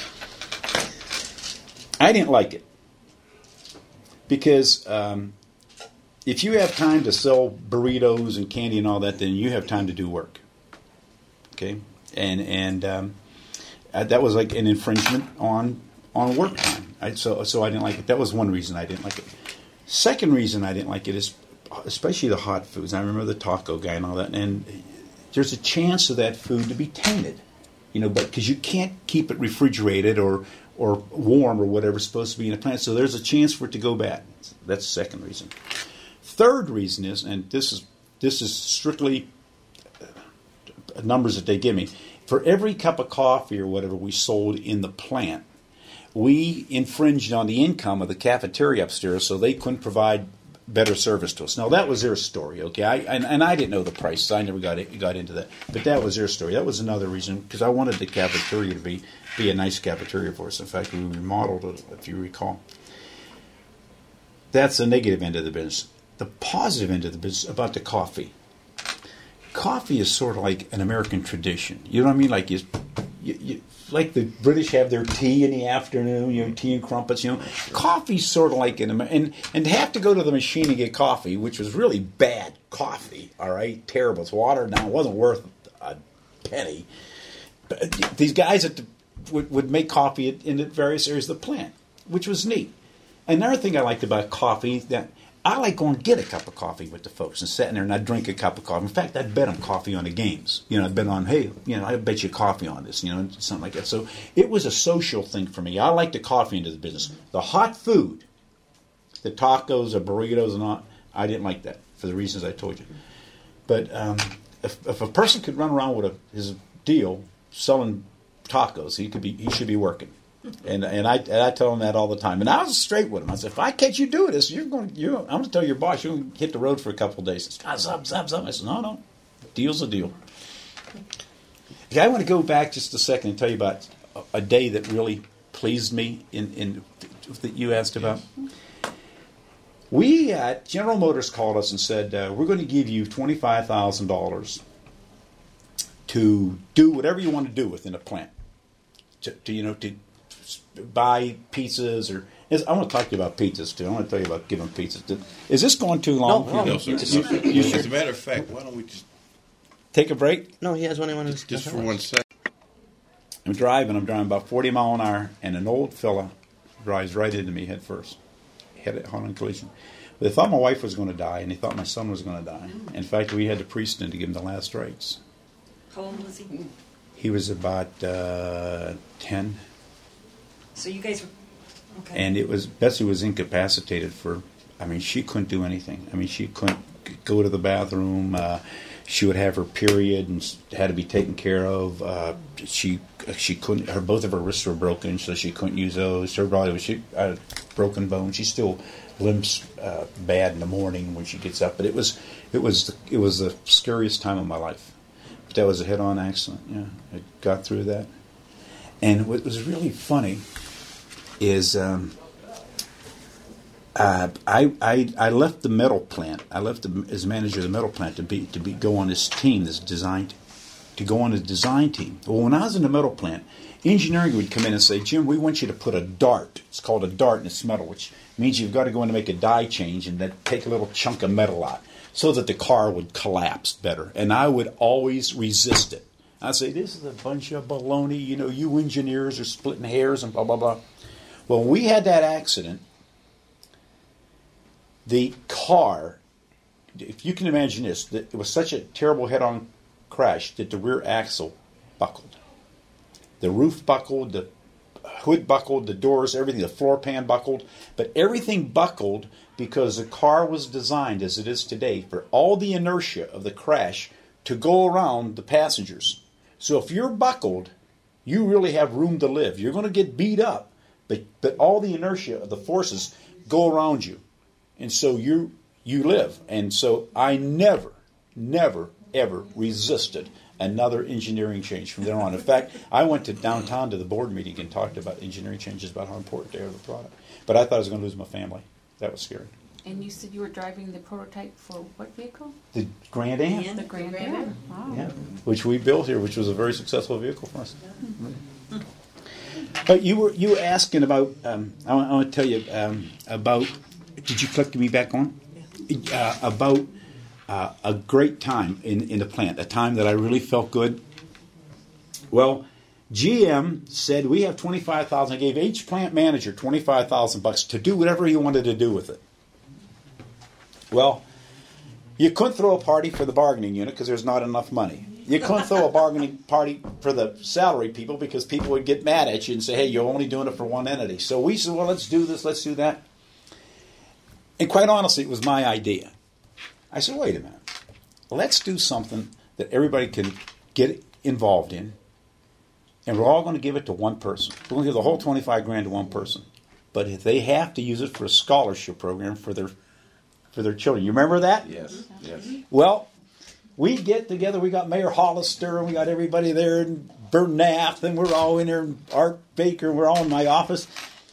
I didn't like it because um, if you have time to sell burritos and candy and all that, then you have time to do work. Okay, and and um, uh, that was like an infringement on on work time. I, so so I didn't like it. That was one reason I didn't like it. Second reason I didn't like it is especially the hot foods. I remember the taco guy and all that, and there's a chance of that food to be tainted, you know, but because you can't keep it refrigerated or or warm or whatever's supposed to be in a plant, so there's a chance for it to go bad. That's the second reason. Third reason is, and this is this is strictly numbers that they give me, for every cup of coffee or whatever we sold in the plant, we infringed on the income of the cafeteria upstairs, so they couldn't provide better service to us. Now, that was their story, okay? I, and, and I didn't know the prices. I never got it, got into that. But that was their story. That was another reason, because I wanted the cafeteria to be, be a nice cafeteria for us. In fact, we remodeled it, if you recall. That's the negative end of the business. The positive end of the business about the coffee. Coffee is sort of like an American tradition. You know what I mean? Like you, you, you like the British have their tea in the afternoon, you know, tea and crumpets, you know. Coffee's sort of like an and and to have to go to the machine and get coffee, which was really bad coffee, all right, terrible. It's watered down. It wasn't worth a penny. But these guys at the, would would make coffee in the various areas of the plant, which was neat. Another thing I liked about coffee that I like going to get a cup of coffee with the folks and sitting there and I'd drink a cup of coffee. In fact, I'd bet on coffee on the games. You know, I'd bet on, hey, you know, I bet you coffee on this, you know, something like that. So it was a social thing for me. I like the coffee into the business. The hot food, the tacos, the burritos and all, I didn't like that for the reasons I told you. But um, if, if a person could run around with a, his deal selling tacos, he could be, he should be working. And and I and I tell him that all the time. And I was straight with him. I said, if I catch you doing this, you're going. You're, I'm going to tell your boss you're going to hit the road for a couple of days. He says, zub, zub, zub. I said, no, no, deal's a deal. Okay, I want to go back just a second and tell you about a, a day that really pleased me in in that you asked about. We at General Motors called us and said uh, we're going to give you twenty-five thousand dollars to do whatever you want to do within a plant. To, to you know to. buy pizzas or I want to talk to you about pizzas too. I want to tell you about giving pizzas. Is this going too long? No, no, sir. You, you, you As a matter of fact, why don't we just take a break? No, he has one he wants just, just for one second. I'm driving. I'm driving about forty mile an hour, and an old fella drives right into me head first. Head it on collision. But they thought my wife was going to die, and they thought my son was going to die. In fact, we had the priest in to give him the last rites. How old was he? He was about uh, ten. So you guys were, okay. And it was, Bessie was incapacitated for, I mean, she couldn't do anything. I mean, she couldn't go to the bathroom. Uh, she would have her period and had to be taken care of. Uh, she she couldn't, her both of her wrists were broken, so she couldn't use those. Her body was, she had a broken bone. She still limps uh, bad in the morning when she gets up. But it was, it was, it was the scariest time of my life. But that was a head-on accident. Yeah, I got through that. And what was really funny is um, uh, I, I I left the metal plant. I left the, as manager of the metal plant to be to be go on this team, this design, to go on the design team. Well, when I was in the metal plant, engineering would come in and say, Jim, we want you to put a dart. It's called a dart, and it's metal, which means you've got to go in and make a die change and then take a little chunk of metal out so that the car would collapse better. And I would always resist it. I'd say, this is a bunch of baloney. You know, you engineers are splitting hairs and blah, blah, blah. Well, when we had that accident, the car, if you can imagine this, it was such a terrible head-on crash that the rear axle buckled. The roof buckled, the hood buckled, the doors, everything, the floor pan buckled. But everything buckled because the car was designed, as it is today, for all the inertia of the crash to go around the passengers. So if you're buckled, you really have room to live. You're going to get beat up. But, but all the inertia of the forces go around you. And so you you live. And so I never, never, ever resisted another engineering change from there on. In fact, I went to downtown to the board meeting and talked about engineering changes, about how important they are to the product. But I thought I was going to lose my family. That was scary. And you said you were driving the prototype for what vehicle? The Grand Am. The Grand Am. Wow. Yeah, which we built here, which was a very successful vehicle for us. Mm-hmm. But you were you were asking about. Um, I, want, I want to tell you um, about. Did you click me back on? Uh, about uh, a great time in, in the plant, a time that I really felt good. Well, G M said, we have twenty-five thousand dollars. I gave each plant manager twenty-five thousand bucks to do whatever he wanted to do with it. Well, you couldn't throw a party for the bargaining unit because there's not enough money. You couldn't throw a bargaining party for the salary people because people would get mad at you and say, hey, you're only doing it for one entity. So we said, well, let's do this, let's do that. And quite honestly, it was my idea. I said, wait a minute. Let's do something that everybody can get involved in, and we're all going to give it to one person. We're going to give the whole twenty-five grand to one person. But if they have to use it for a scholarship program for their for their children. You remember that? Yes, yes. Well, we get together. We got Mayor Hollister, and we got everybody there, and Bert Naft, and we're all in there, and Art Baker, we're all in my office.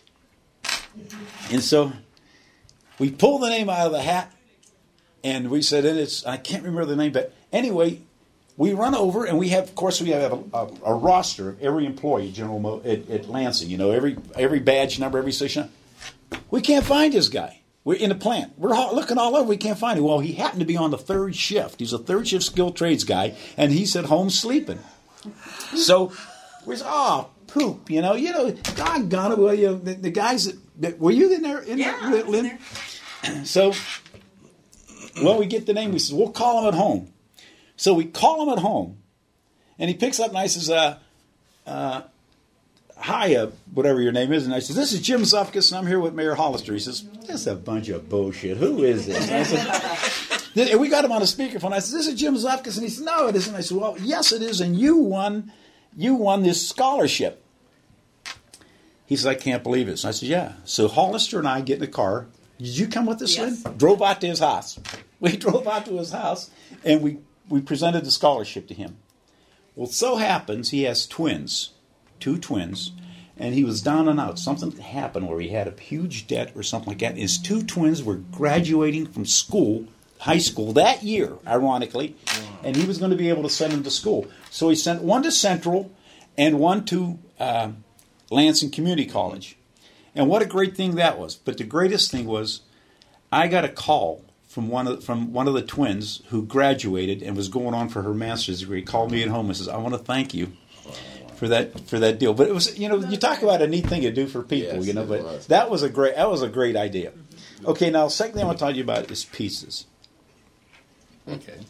And so we pull the name out of the hat, and we said, and it's, I can't remember the name, but anyway, we run over, and we have, of course, we have a, a, a roster of every employee, General Mo, at, at Lansing, you know, every every badge number, every station. We can't find this guy. We're in the plant. We're all, looking all over. We can't find him. Well, he happened to be on the third shift. He's a third shift skilled trades guy, and he's at home sleeping. So we said, oh, poop, you know, you know, doggone it, well, you know, the, the guys that, that, were you in there? In Yeah, there, I was Lynn? there. So, well, we get the name. We says, we'll call him at home. So we call him at home, and he picks up and I says, uh, uh, hi, uh, whatever your name is. And I says, this is Jim Zufkis, and I'm here with Mayor Hollister. He says, this is a bunch of bullshit. Who is this? And I said, and we got him on a speakerphone. I said, this is Jim Zufkis. And he said, no, it isn't. I said, well, yes, it is, and you won, you won this scholarship. He says, I can't believe it. So I said, yeah. So Hollister and I get in the car. Did you come with us, Yes. Lynn? Drove out to his house. We drove out to his house, and we, we presented the scholarship to him. Well, it so happens he has twins, two twins, and he was down and out. Something happened where he had a huge debt or something like that. His two twins were graduating from school, high school, that year, ironically, and he was going to be able to send them to school. So he sent one to Central and one to uh, Lansing Community College. And what a great thing that was. But the greatest thing was I got a call from one of from one of the twins who graduated and was going on for her master's degree. Called me at home and says, I want to thank you for that for that deal. But it was, you know, you talk about a neat thing to do for people, Yes, you know, it but was. that was a great that was a great idea. Okay, now second thing I want to talk to you about is pizzas. Okay.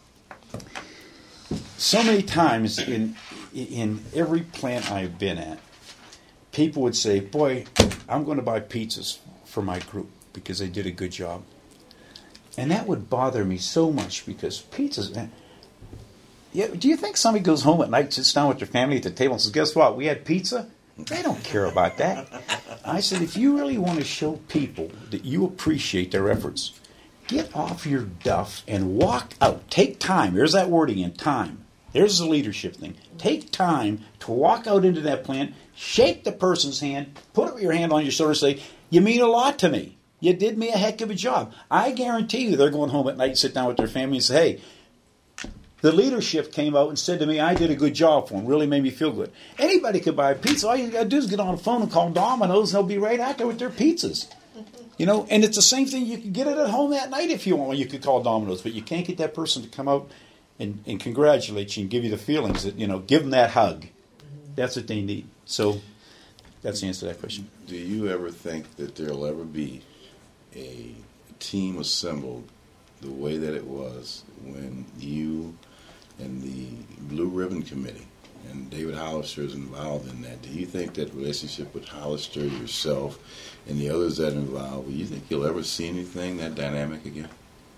So many times in in every plant I've been at, people would say, boy, I'm going to buy pizzas for my group because they did a good job. And that would bother me so much because pizzas, man. Yeah, do you think somebody goes home at night, sits down with their family at the table and says, guess what, we had pizza? They don't care about that. I said, if you really want to show people that you appreciate their efforts, get off your duff and walk out. Take time. There's that word again, time. There's the leadership thing. Take time to walk out into that plant, shake the person's hand, put your hand on your shoulder and say, you mean a lot to me. You did me a heck of a job. I guarantee you they're going home at night, sit down with their family and say, hey, the leadership came out and said to me, I did a good job for them. Really made me feel good. Anybody could buy a pizza. All you got to do is get on the phone and call Domino's, and they'll be right out there with their pizzas. You know, and it's the same thing. You can get it at home that night if you want. You could call Domino's, but you can't get that person to come out and, and congratulate you and give you the feelings that, you know, give them that hug. That's what they need. So that's the answer to that question. Do you ever think that there'll ever be a team assembled the way that it was when you and the Blue Ribbon Committee and David Hollister is involved in that? Do you think that relationship with Hollister, yourself, and the others that are involved, do you think you'll ever see anything that dynamic again?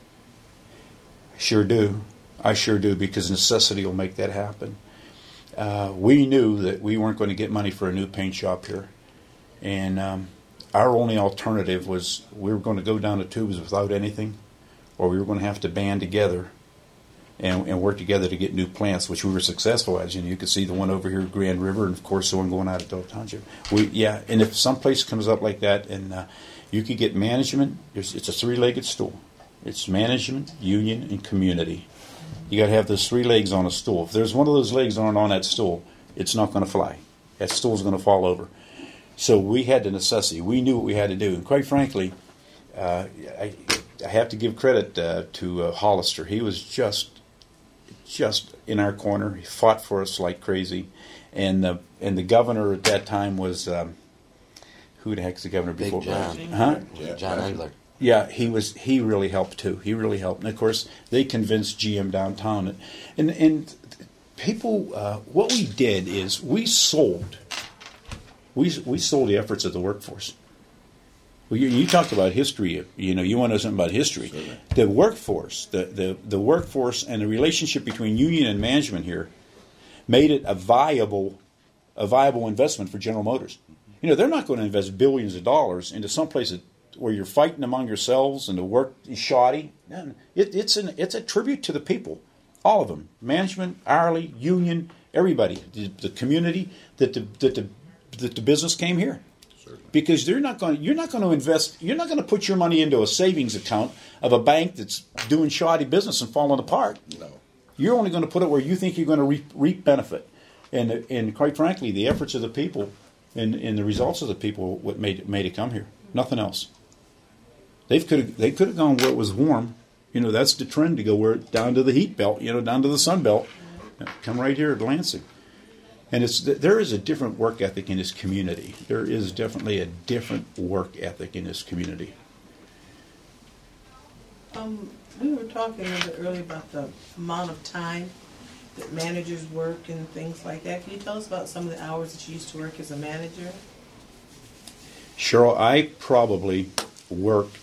Sure do. I sure do, because necessity will make that happen. Uh, we knew that we weren't going to get money for a new paint shop here. And um, our only alternative was we were going to go down the tubes without anything, or we were going to have to band together and, and work together to get new plants, which we were successful at. You know, you could see the one over here at Grand River, and of course the one going out at Dove Township. We, yeah, and if some place comes up like that, and uh, you could get management, it's, it's a three-legged stool. It's management, union, and community. You got to have those three legs on a stool. If there's one of those legs aren't on that stool, it's not going to fly. That stool's going to fall over. So we had the necessity. We knew what we had to do. And quite frankly, uh, I, I have to give credit uh, to uh, Hollister. He was just just in our corner. He fought for us like crazy, and the and the governor at that time was um, who the heck's the governor Big before? John. Huh? Yeah. John Engler. Yeah, he was. He really helped too. He really helped, and of course, they convinced G M downtown, and and people. Uh, what we did is we sold. We we sold the efforts of the workforce. Well, you, you talked about history. You know, you want to know something about history. Certainly. The workforce, the, the the workforce, and the relationship between union and management here made it a viable a viable investment for General Motors. You know, they're not going to invest billions of dollars into some place that, where you're fighting among yourselves and the work is shoddy. It, it's an it's a tribute to the people, all of them, management, hourly, union, everybody, the, the community that the that the that the business came here. Because they're not going. You're not going to invest. You're not going to put your money into a savings account of a bank that's doing shoddy business and falling apart. No. You're only going to put it where you think you're going to reap, reap benefit, and and quite frankly, the efforts of the people and, and the results of the people what made it, made it come here. Nothing else. They could they could have gone where it was warm. You know, that's the trend to go where down to the heat belt. You know, down to the sun belt. Come right here to Lansing. And it's there is a different work ethic in this community. There is definitely a different work ethic in this community. Um, we were talking a little bit earlier about the amount of time that managers work and things like that. Can you tell us about some of the hours that you used to work as a manager? Cheryl, I probably worked,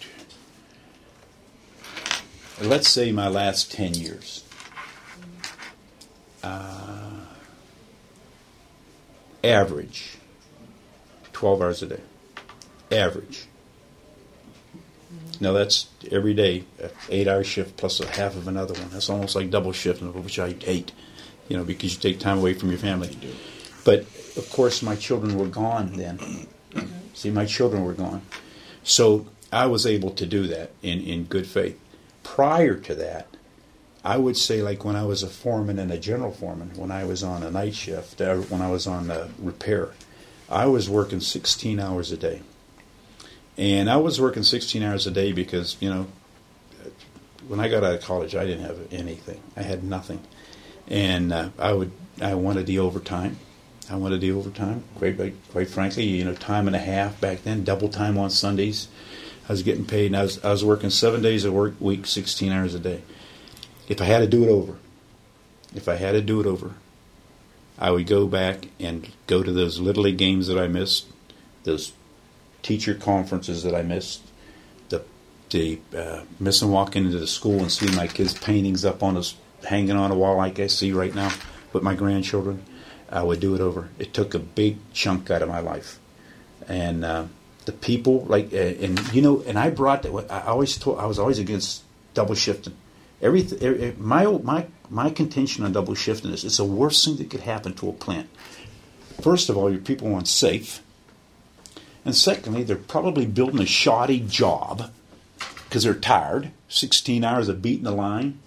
let's say my last ten years. Uh, average, twelve hours a day. Average. Now that's every day, an eight-hour shift plus a half of another one. That's almost like double shift, which I hate, you know, because you take time away from your family. But, of course, my children were gone then. See, my children were gone. So I was able to do that in, in good faith. Prior to that, I would say like when I was a foreman and a general foreman, when I was on a night shift, uh, when I was on a repair, I was working sixteen hours a day. And I was working sixteen hours a day because, you know, when I got out of college, I didn't have anything. I had nothing. And uh, I would, I wanted the overtime. I wanted the overtime. Quite, quite frankly, you know, time and a half back then, double time on Sundays. I was getting paid, and I was, I was working seven days a work week, sixteen hours a day. If I had to do it over, if I had to do it over, I would go back and go to those Little League games that I missed, those teacher conferences that I missed, the the uh, missing walking into the school and seeing my kids' paintings up on us, hanging on a wall like I see right now with my grandchildren. I would do it over. It took a big chunk out of my life, and uh, the people like uh, and you know, and I brought that. I always told I was always against double shifting. Everything. My my my contention on double shifting is it's the worst thing that could happen to a plant. First of all, your people aren't safe. And secondly, they're probably building a shoddy job because they're tired, sixteen hours of beating the line,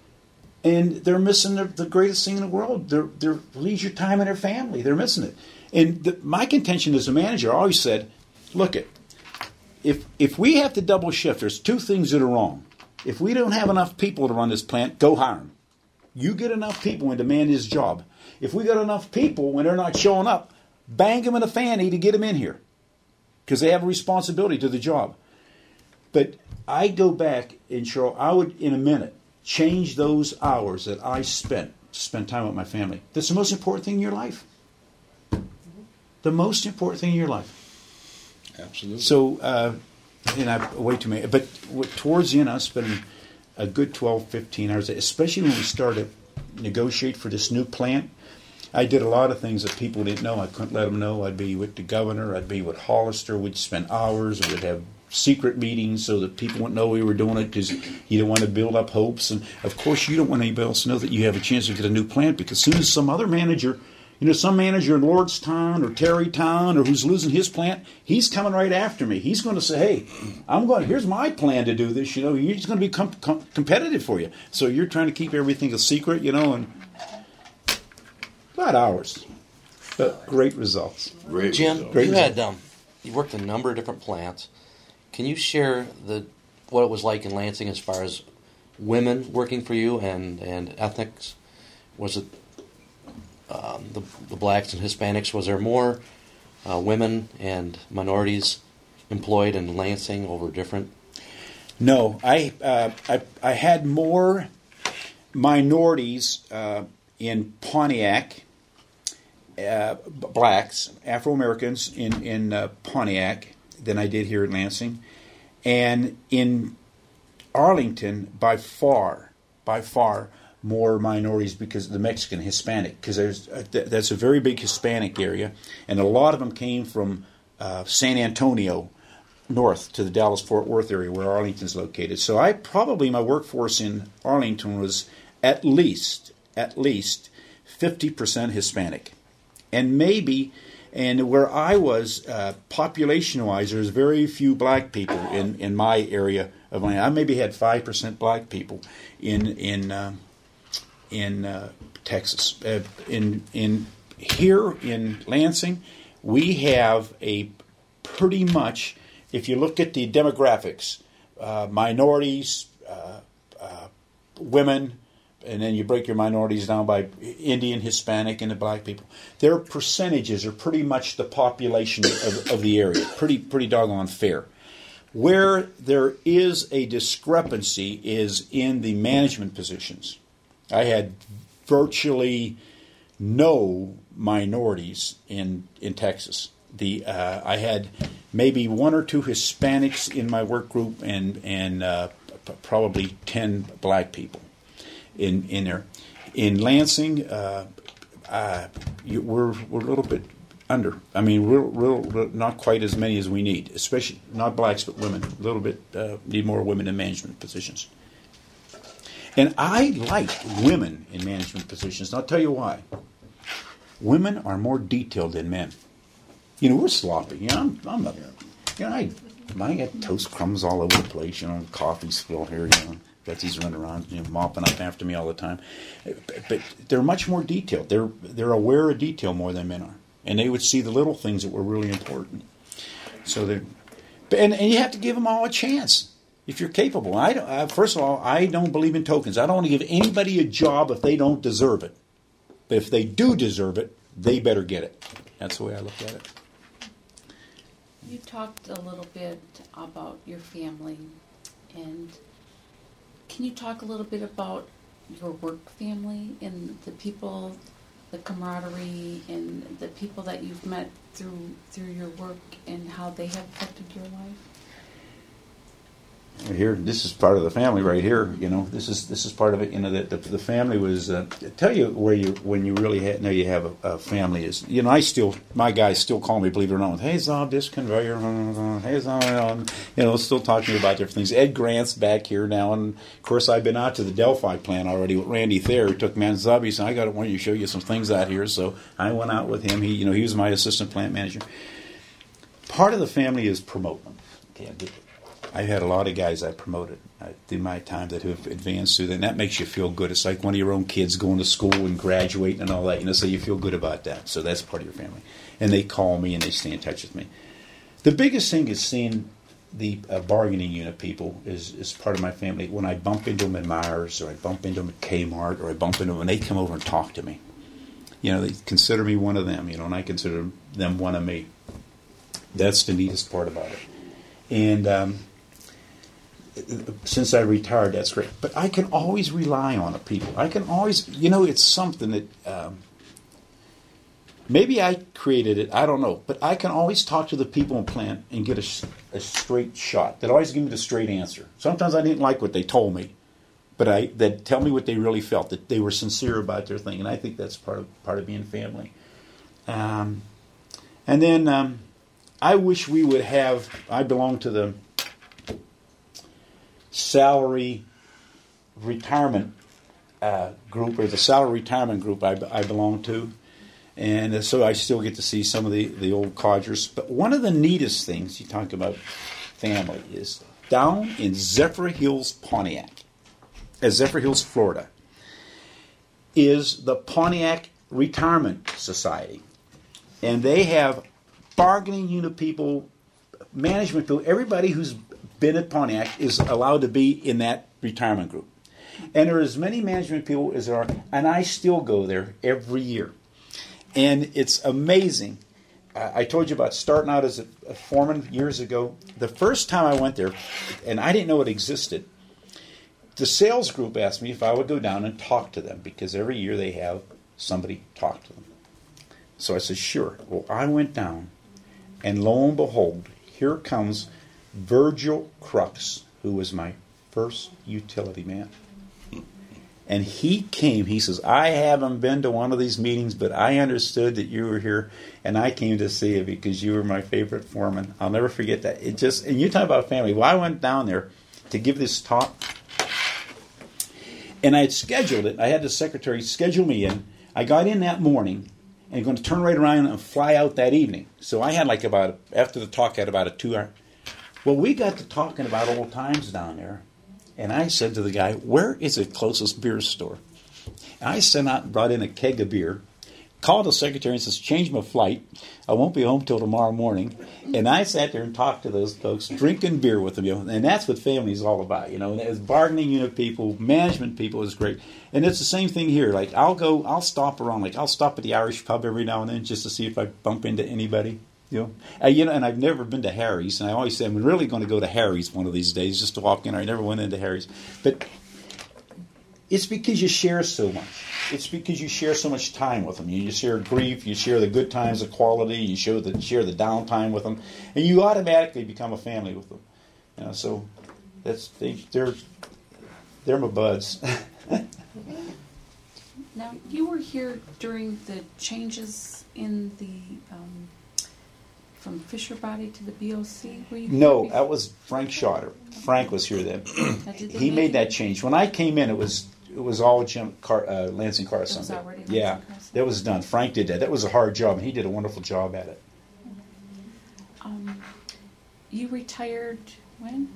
and they're missing the, the greatest thing in the world, their, their leisure time and their family. They're missing it. And the, my contention as a manager, I always said, look, it, if if we have to double shift, there's two things that are wrong. If we don't have enough people to run this plant, go hire them. You get enough people and demand his job. If we got enough people when they're not showing up, bang them in a fanny to get them in here. Because they have a responsibility to the job. But I go back, and Cheryl, I would, in a minute, change those hours that I spent to spend time with my family. That's the most important thing in your life. The most important thing in your life. Absolutely. So, uh, and I way too many. But towards the end, I was spending a good twelve, fifteen hours, especially when we started to negotiate for this new plant. I did a lot of things that people didn't know. I couldn't let them know. I'd be with the governor. I'd be with Hollister. We'd spend hours. We'd have secret meetings so that people wouldn't know we were doing it because you don't want to build up hopes. And, of course, you don't want anybody else to know that you have a chance to get a new plant because as soon as some other manager, you know, some manager in Lordstown or Terrytown or who's losing his plant, he's coming right after me. He's going to say, hey, I'm going, here's my plan to do this. You know, he's going to be com- com- competitive for you. So you're trying to keep everything a secret, you know, and about hours, but great results. Great Jim, results. Great you results. had um, you worked in a number of different plants. Can you share the what it was like in Lansing as far as women working for you, and, and ethnics? Was it um, the, the blacks and Hispanics? Was there more uh, women and minorities employed in Lansing over different? No, I uh, I, I had more minorities uh, in Pontiac, uh, blacks, Afro-Americans in, in uh, Pontiac than I did here in Lansing. And in Arlington, by far, by far, more minorities because of the Mexican, Hispanic, because there's uh, th- that's a very big Hispanic area, and a lot of them came from uh, San Antonio north to the Dallas-Fort Worth area where Arlington's located. So I probably, my workforce in Arlington was at least, at least fifty percent Hispanic. And maybe, and where I was, uh, population-wise, there's very few black people in, in my area of land. I maybe had five percent black people in in uh, in uh, Texas. Uh, in in here in Lansing, we have a pretty much, if you look at the demographics, uh, minorities, uh, uh, women, and then you break your minorities down by Indian, Hispanic, and the black people. Their percentages are pretty much the population of, of the area. Pretty pretty doggone fair. Where there is a discrepancy is in the management positions. I had virtually no minorities in in Texas. The uh, I had maybe one or two Hispanics in my work group, and and uh, p- probably ten black people in in there. In Lansing, uh, uh, you, we're we're a little bit under. I mean, real, real, real, not quite as many as we need, especially not blacks but women. A little bit uh, need more women in management positions. And I like women in management positions. And I'll tell you why. Women are more detailed than men. You know, we're sloppy. You know, I'm, I'm a, you know, I, I got toast crumbs all over the place. You know, coffee spill here. You know, Betsy's running around, you know, mopping up after me all the time. But, but they're much more detailed. They're they're aware of detail more than men are, and they would see the little things that were really important. So they, and and you have to give them all a chance if you're capable. I don't, uh, first of all, I don't believe in tokens. I don't want to give anybody a job if they don't deserve it. But if they do deserve it, they better get it. That's the way I look at it. You talked a little bit about your family, and can you talk a little bit about your work family and the people, the camaraderie, and the people that you've met through through your work and how they have affected your life? Here, this is part of the family right here. You know, this is this is part of it. You know, that the, the family was. Uh, tell you where you when you really ha- know you have a, a family is. You know, I still my guys still call me, believe it or not, hey Zob, this conveyor, hey Zob, you know, still talking about different things. Ed Grant's back here now, and of course I've been out to the Delphi plant already with Randy Thayer. He took me on Zob. He said, I got to want you to show you some things out here. So I went out with him. He, you know, he was my assistant plant manager. Part of the family is promoting. Okay, I get it. I've had a lot of guys I promoted uh, through my time that have advanced through that, and that makes you feel good. It's like one of your own kids going to school and graduating and all that, you know, so you feel good about that. So that's part of your family. And they call me and they stay in touch with me. The biggest thing is seeing the uh, bargaining unit people is, is part of my family. When I bump into them at Myers, or I bump into them at Kmart, or I bump into them and they come over and talk to me. You know, they consider me one of them, you know, and I consider them one of me. That's the neatest part about it. And um, since I retired, that's great. But I can always rely on the people. I can always, you know, it's something that um, maybe I created it. I don't know. But I can always talk to the people in plant and get a, a straight shot. That always give me the straight answer. Sometimes I didn't like what they told me, but I that tell me what they really felt, that they were sincere about their thing. And I think that's part of part of being family. Um, and then um, I wish we would have. I belong to the salary retirement uh, group, or the salary retirement group I, I belong to, and so I still get to see some of the, the old codgers. But one of the neatest things, you talk about family, is down in Zephyr Hills, Pontiac, uh, Zephyr Hills, Florida, is the Pontiac Retirement Society, and they have bargaining unit people, management people, everybody who's been at Pontiac is allowed to be in that retirement group. And there are as many management people as there are, and I still go there every year. And it's amazing. I told you about starting out as a, a foreman years ago. The first time I went there, and I didn't know it existed, the sales group asked me if I would go down and talk to them, because every year they have somebody talk to them. So I said, sure. Well, I went down, and lo and behold, here comes Virgil Crux, who was my first utility man. And he came, he says, I haven't been to one of these meetings, but I understood that you were here, and I came to see you because you were my favorite foreman. I'll never forget that. It just, and you talk about family. Well, I went down there to give this talk, and I had scheduled it. I had the secretary schedule me in. I got in that morning, and I'm going to turn right around and fly out that evening. So I had like about, after the talk, I had about a two-hour. Well, we got to talking about old times down there. And I said to the guy, where is the closest beer store? And I sent out and brought in a keg of beer, called the secretary and says, change my flight. I won't be home till tomorrow morning. And I sat there and talked to those folks, drinking beer with them. You know, and that's what family is all about. You know, and it was bargaining unit people, management people is great. And it's the same thing here. Like, I'll go, I'll stop around. Like, I'll stop at the Irish pub every now and then just to see if I bump into anybody. You know, uh, you know, and I've never been to Harry's, and I always say I'm really going to go to Harry's one of these days just to walk in. I never went into Harry's, but it's because you share so much. It's because you share so much time with them. You share grief, you share the good times, the quality, you share the share the downtime with them, and you automatically become a family with them. You know, so that's they, they're they're my buds. Now, you were here during the changes in the. Um, From Fisher Body to the B O C? Were you No, that was Frank Schotter. Frank was here then. He made that change. When I came in, it was it was all Jim Car, uh, Lansing Carson. It was already Lansing yeah, Carson. that was done. Frank did that. That was a hard job, and he did a wonderful job at it. Um, you retired when?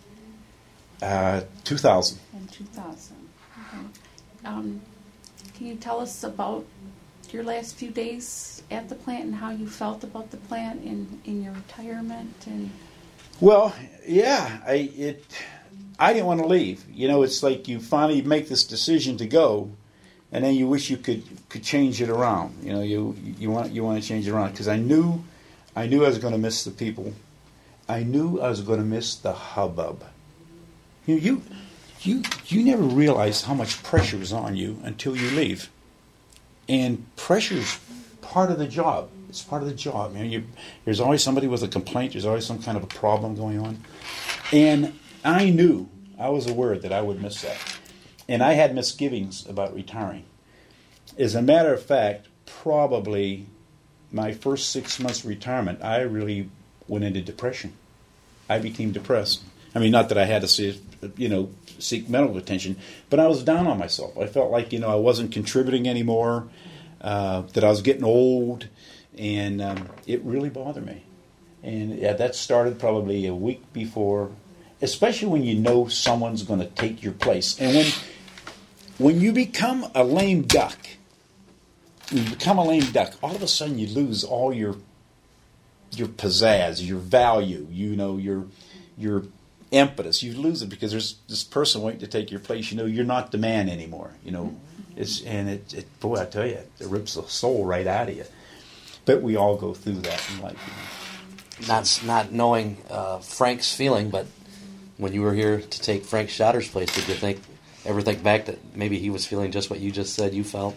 Uh, two thousand. In two thousand. Okay. Um, can you tell us about your last few days at the plant and how you felt about the plant in, in your retirement? And Well, yeah, I it I didn't want to leave. You know, it's like you finally make this decision to go, and then you wish you could, could change it around. You know, you you want you want to change it around, because I knew I knew I was going to miss the people. I knew I was going to miss the hubbub. You know, you you you never realize how much pressure is on you until you leave. And pressure's part of the job. It's part of the job. You know, you, there's always somebody with a complaint. There's always some kind of a problem going on. And I knew, I was aware that I would miss that. And I had misgivings about retiring. As a matter of fact, probably my first six months of retirement, I really went into depression. I became depressed. I mean, not that I had to see, you know, seek medical attention, but I was down on myself. I felt like, you know, I wasn't contributing anymore, uh, that I was getting old, and um, it really bothered me. And yeah, that started probably a week before, especially when you know someone's going to take your place. And when when you become a lame duck, when you become a lame duck, all of a sudden you lose all your your pizzazz, your value, you know, your your impetus. You lose it because there's this person waiting to take your place. You know, you're not the man anymore. You know, it's and it, it boy, I tell you, it rips the soul right out of you. But we all go through that in life. You know. Not not knowing uh, Frank's feeling, but when you were here to take Frank Schotter's place, did you think ever think back that maybe he was feeling just what you just said you felt?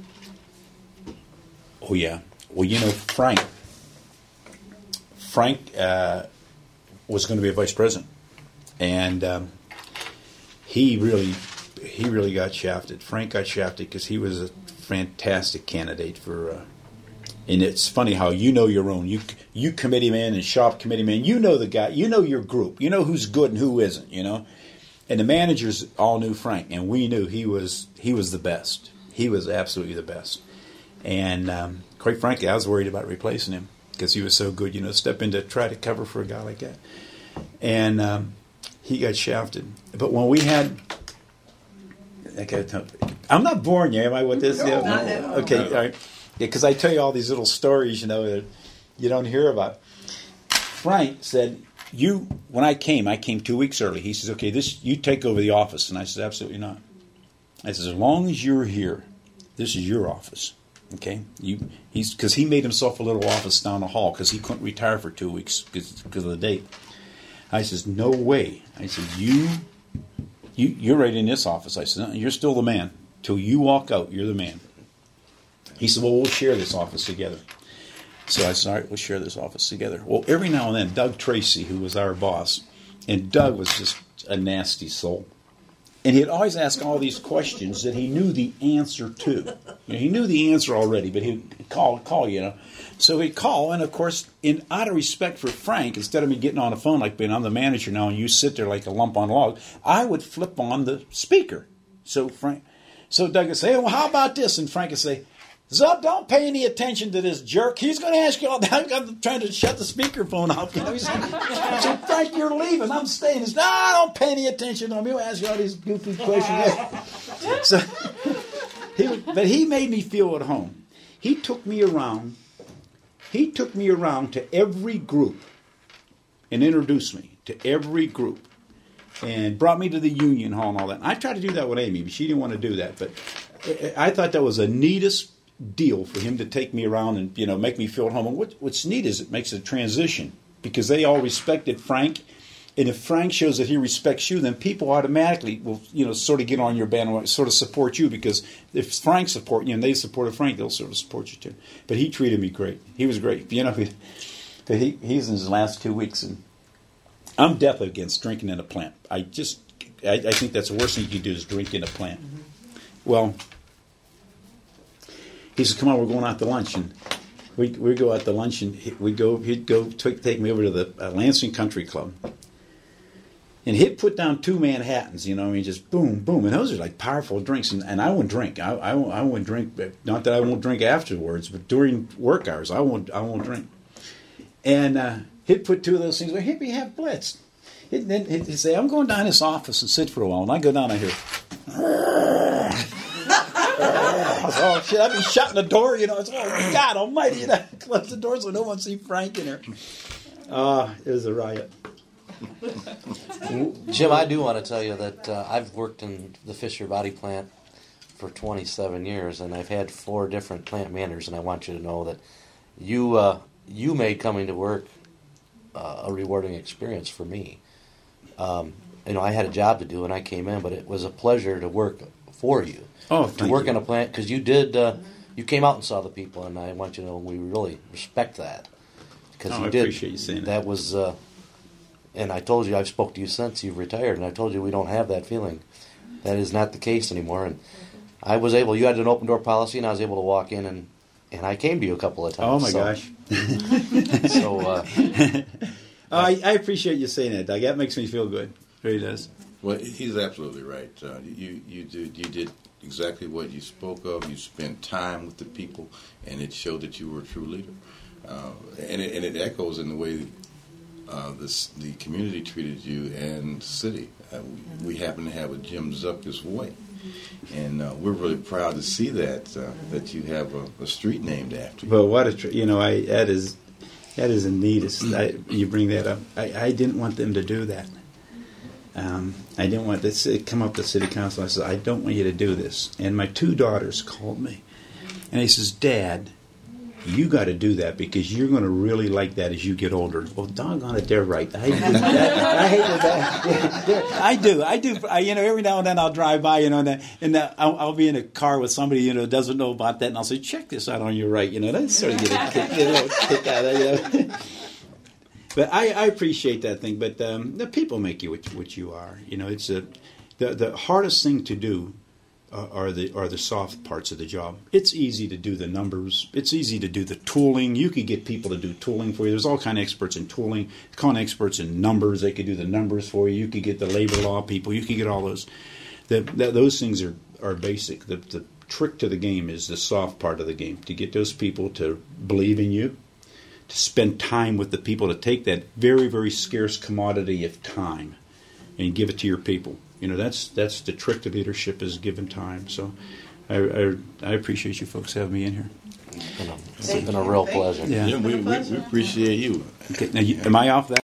Oh yeah. Well, you know, Frank. Frank uh, was going to be a vice president. And um, he really, he really got shafted. Frank got shafted because he was a fantastic candidate for. Uh, and it's funny how you know your own. You you committee man and shop committee man. You know the guy. You know your group. You know who's good and who isn't. You know, and the managers all knew Frank, and we knew he was he was the best. He was absolutely the best. And um, quite frankly, I was worried about replacing him because he was so good. You know, step in to try to cover for a guy like that, and. Um, He got shafted. But when we had... I gotta tell, I'm not boring you, am I, with this? No, yeah, not at all. Okay, all right. Because I tell you all these little stories, you know, that you don't hear about. Frank said, you, when I came, I came two weeks early. He says, okay, this, you take over the office. And I said, absolutely not. I said, as long as you're here, this is your office. Okay, you he's because he made himself a little office down the hall because he couldn't retire for two weeks because of the date. I says, no way. I said, you, you, you're right in this office. I said, no, you're still the man till you walk out. You're the man. He said, well, we'll share this office together. So I said, all right, we'll share this office together. Well, every now and then, Doug Tracy, who was our boss, and Doug was just a nasty soul. And he'd always ask all these questions that he knew the answer to. You know, he knew the answer already, but he'd call, call, you know. So he'd call, and of course, in out of respect for Frank, instead of me getting on the phone like being I'm the manager now and you sit there like a lump on a log, I would flip on the speaker. So Frank, so Doug would say, hey, well, how about this? And Frank would say, Zub, don't pay any attention to this jerk. He's going to ask you all that. I'm trying to shut the speakerphone off. You know, he said, I said, Frank, you're leaving. I'm staying. He said, no, don't pay any attention to him. He'll ask you all these goofy questions. So, he, but he made me feel at home. He took me around. He took me around to every group and introduced me to every group and brought me to the Union Hall and all that. And I tried to do that with Amy, but she didn't want to do that. But I thought that was the neatest deal for him to take me around and, you know, make me feel at home. And what, what's neat is it makes a transition because they all respected Frank. And if Frank shows that he respects you, then people automatically will, you know, sort of get on your bandwagon, sort of support you because if Frank supports you and they supported Frank, they'll sort of support you too. But he treated me great. He was great. You know, but he, he's in his last two weeks. And I'm definitely against drinking in a plant. I just, I, I think that's the worst thing you can do is drink in a plant. Mm-hmm. Well, he said, come on, we're going out to lunch. And we we go out to lunch, and we go, he'd go take, take me over to the uh, Lansing Country Club. And he'd put down two Manhattans, you know, I mean, just boom, boom. And those are like powerful drinks. And, and I wouldn't drink. I, I, I wouldn't drink. Not that I won't drink afterwards, but during work hours, I won't I won't drink. And uh, he'd put two of those things. Well, he'd be have blitz. He'd, then he'd say, I'm going down in this office and sit for a while. And I go down, I hear, oh, shit, I'd be shutting the door, you know. It's, oh, God almighty, you know. Close the door so no one see Frank in there. Uh, it was a riot. Jim, I do want to tell you that uh, I've worked in the Fisher Body Plant for twenty-seven years, and I've had four different plant managers, and I want you to know that you uh, you made coming to work uh, a rewarding experience for me. Um, you know, I had a job to do, and I came in, but it was a pleasure to work for you. Oh, to work you. in a plant, because you did, uh, you came out and saw the people, and I want you to know we really respect that. Because oh, you I did. appreciate you saying that. That was, uh, and I told you, I've spoke to you since you've retired, and I told you we don't have that feeling. That is not the case anymore. And I was able, you had an open door policy, and I was able to walk in, and, and I came to you a couple of times. Oh, my so, gosh. so, uh, oh, I, I appreciate you saying that, Doug. That makes me feel good. It really does. Well, he's absolutely right. Uh, you you did you did exactly what you spoke of. You spent time with the people, and it showed that you were a true leader. Uh, and, it, and it echoes in the way uh, this, the community treated you and the city. Uh, we, we happen to have a Jim Zupkus way, and uh, we're really proud to see that uh, that you have a, a street named after you. But what a tr- you know, I that is that is the neatest. I, you bring that up. I, I didn't want them to do that. Um, I didn't want this to come up to city council. I said, I don't want you to do this. And my two daughters called me. And he says, Dad, you got to do that because you're going to really like that as you get older. Well, doggone it, they're right. I, I hate that. I do. I do. I, you know, every now and then I'll drive by, you know, and, and I'll, I'll be in a car with somebody, you know, doesn't know about that. And I'll say, check this out on your right. You know, they sort of get a kick, get a little kick out of it, you know. But I, I appreciate that thing. But um, the people make you what, what you are. You know, it's a the the hardest thing to do uh, are the are the soft parts of the job. It's easy to do the numbers. It's easy to do the tooling. You could get people to do tooling for you. There's all kind of experts in tooling, kind of experts in numbers. They could do the numbers for you. You could get the labor law people. You could get all those. The, the, those things are are basic. The the trick to the game is the soft part of the game. To get those people to believe in you. To spend time with the people, to take that very, very scarce commodity of time and give it to your people. You know, that's that's the trick to leadership is given time. So I, I, I appreciate you folks having me in here. You know, it's been a real pleasure. Yeah. Yeah, we, we, we appreciate you. Okay, now, you, am I off that?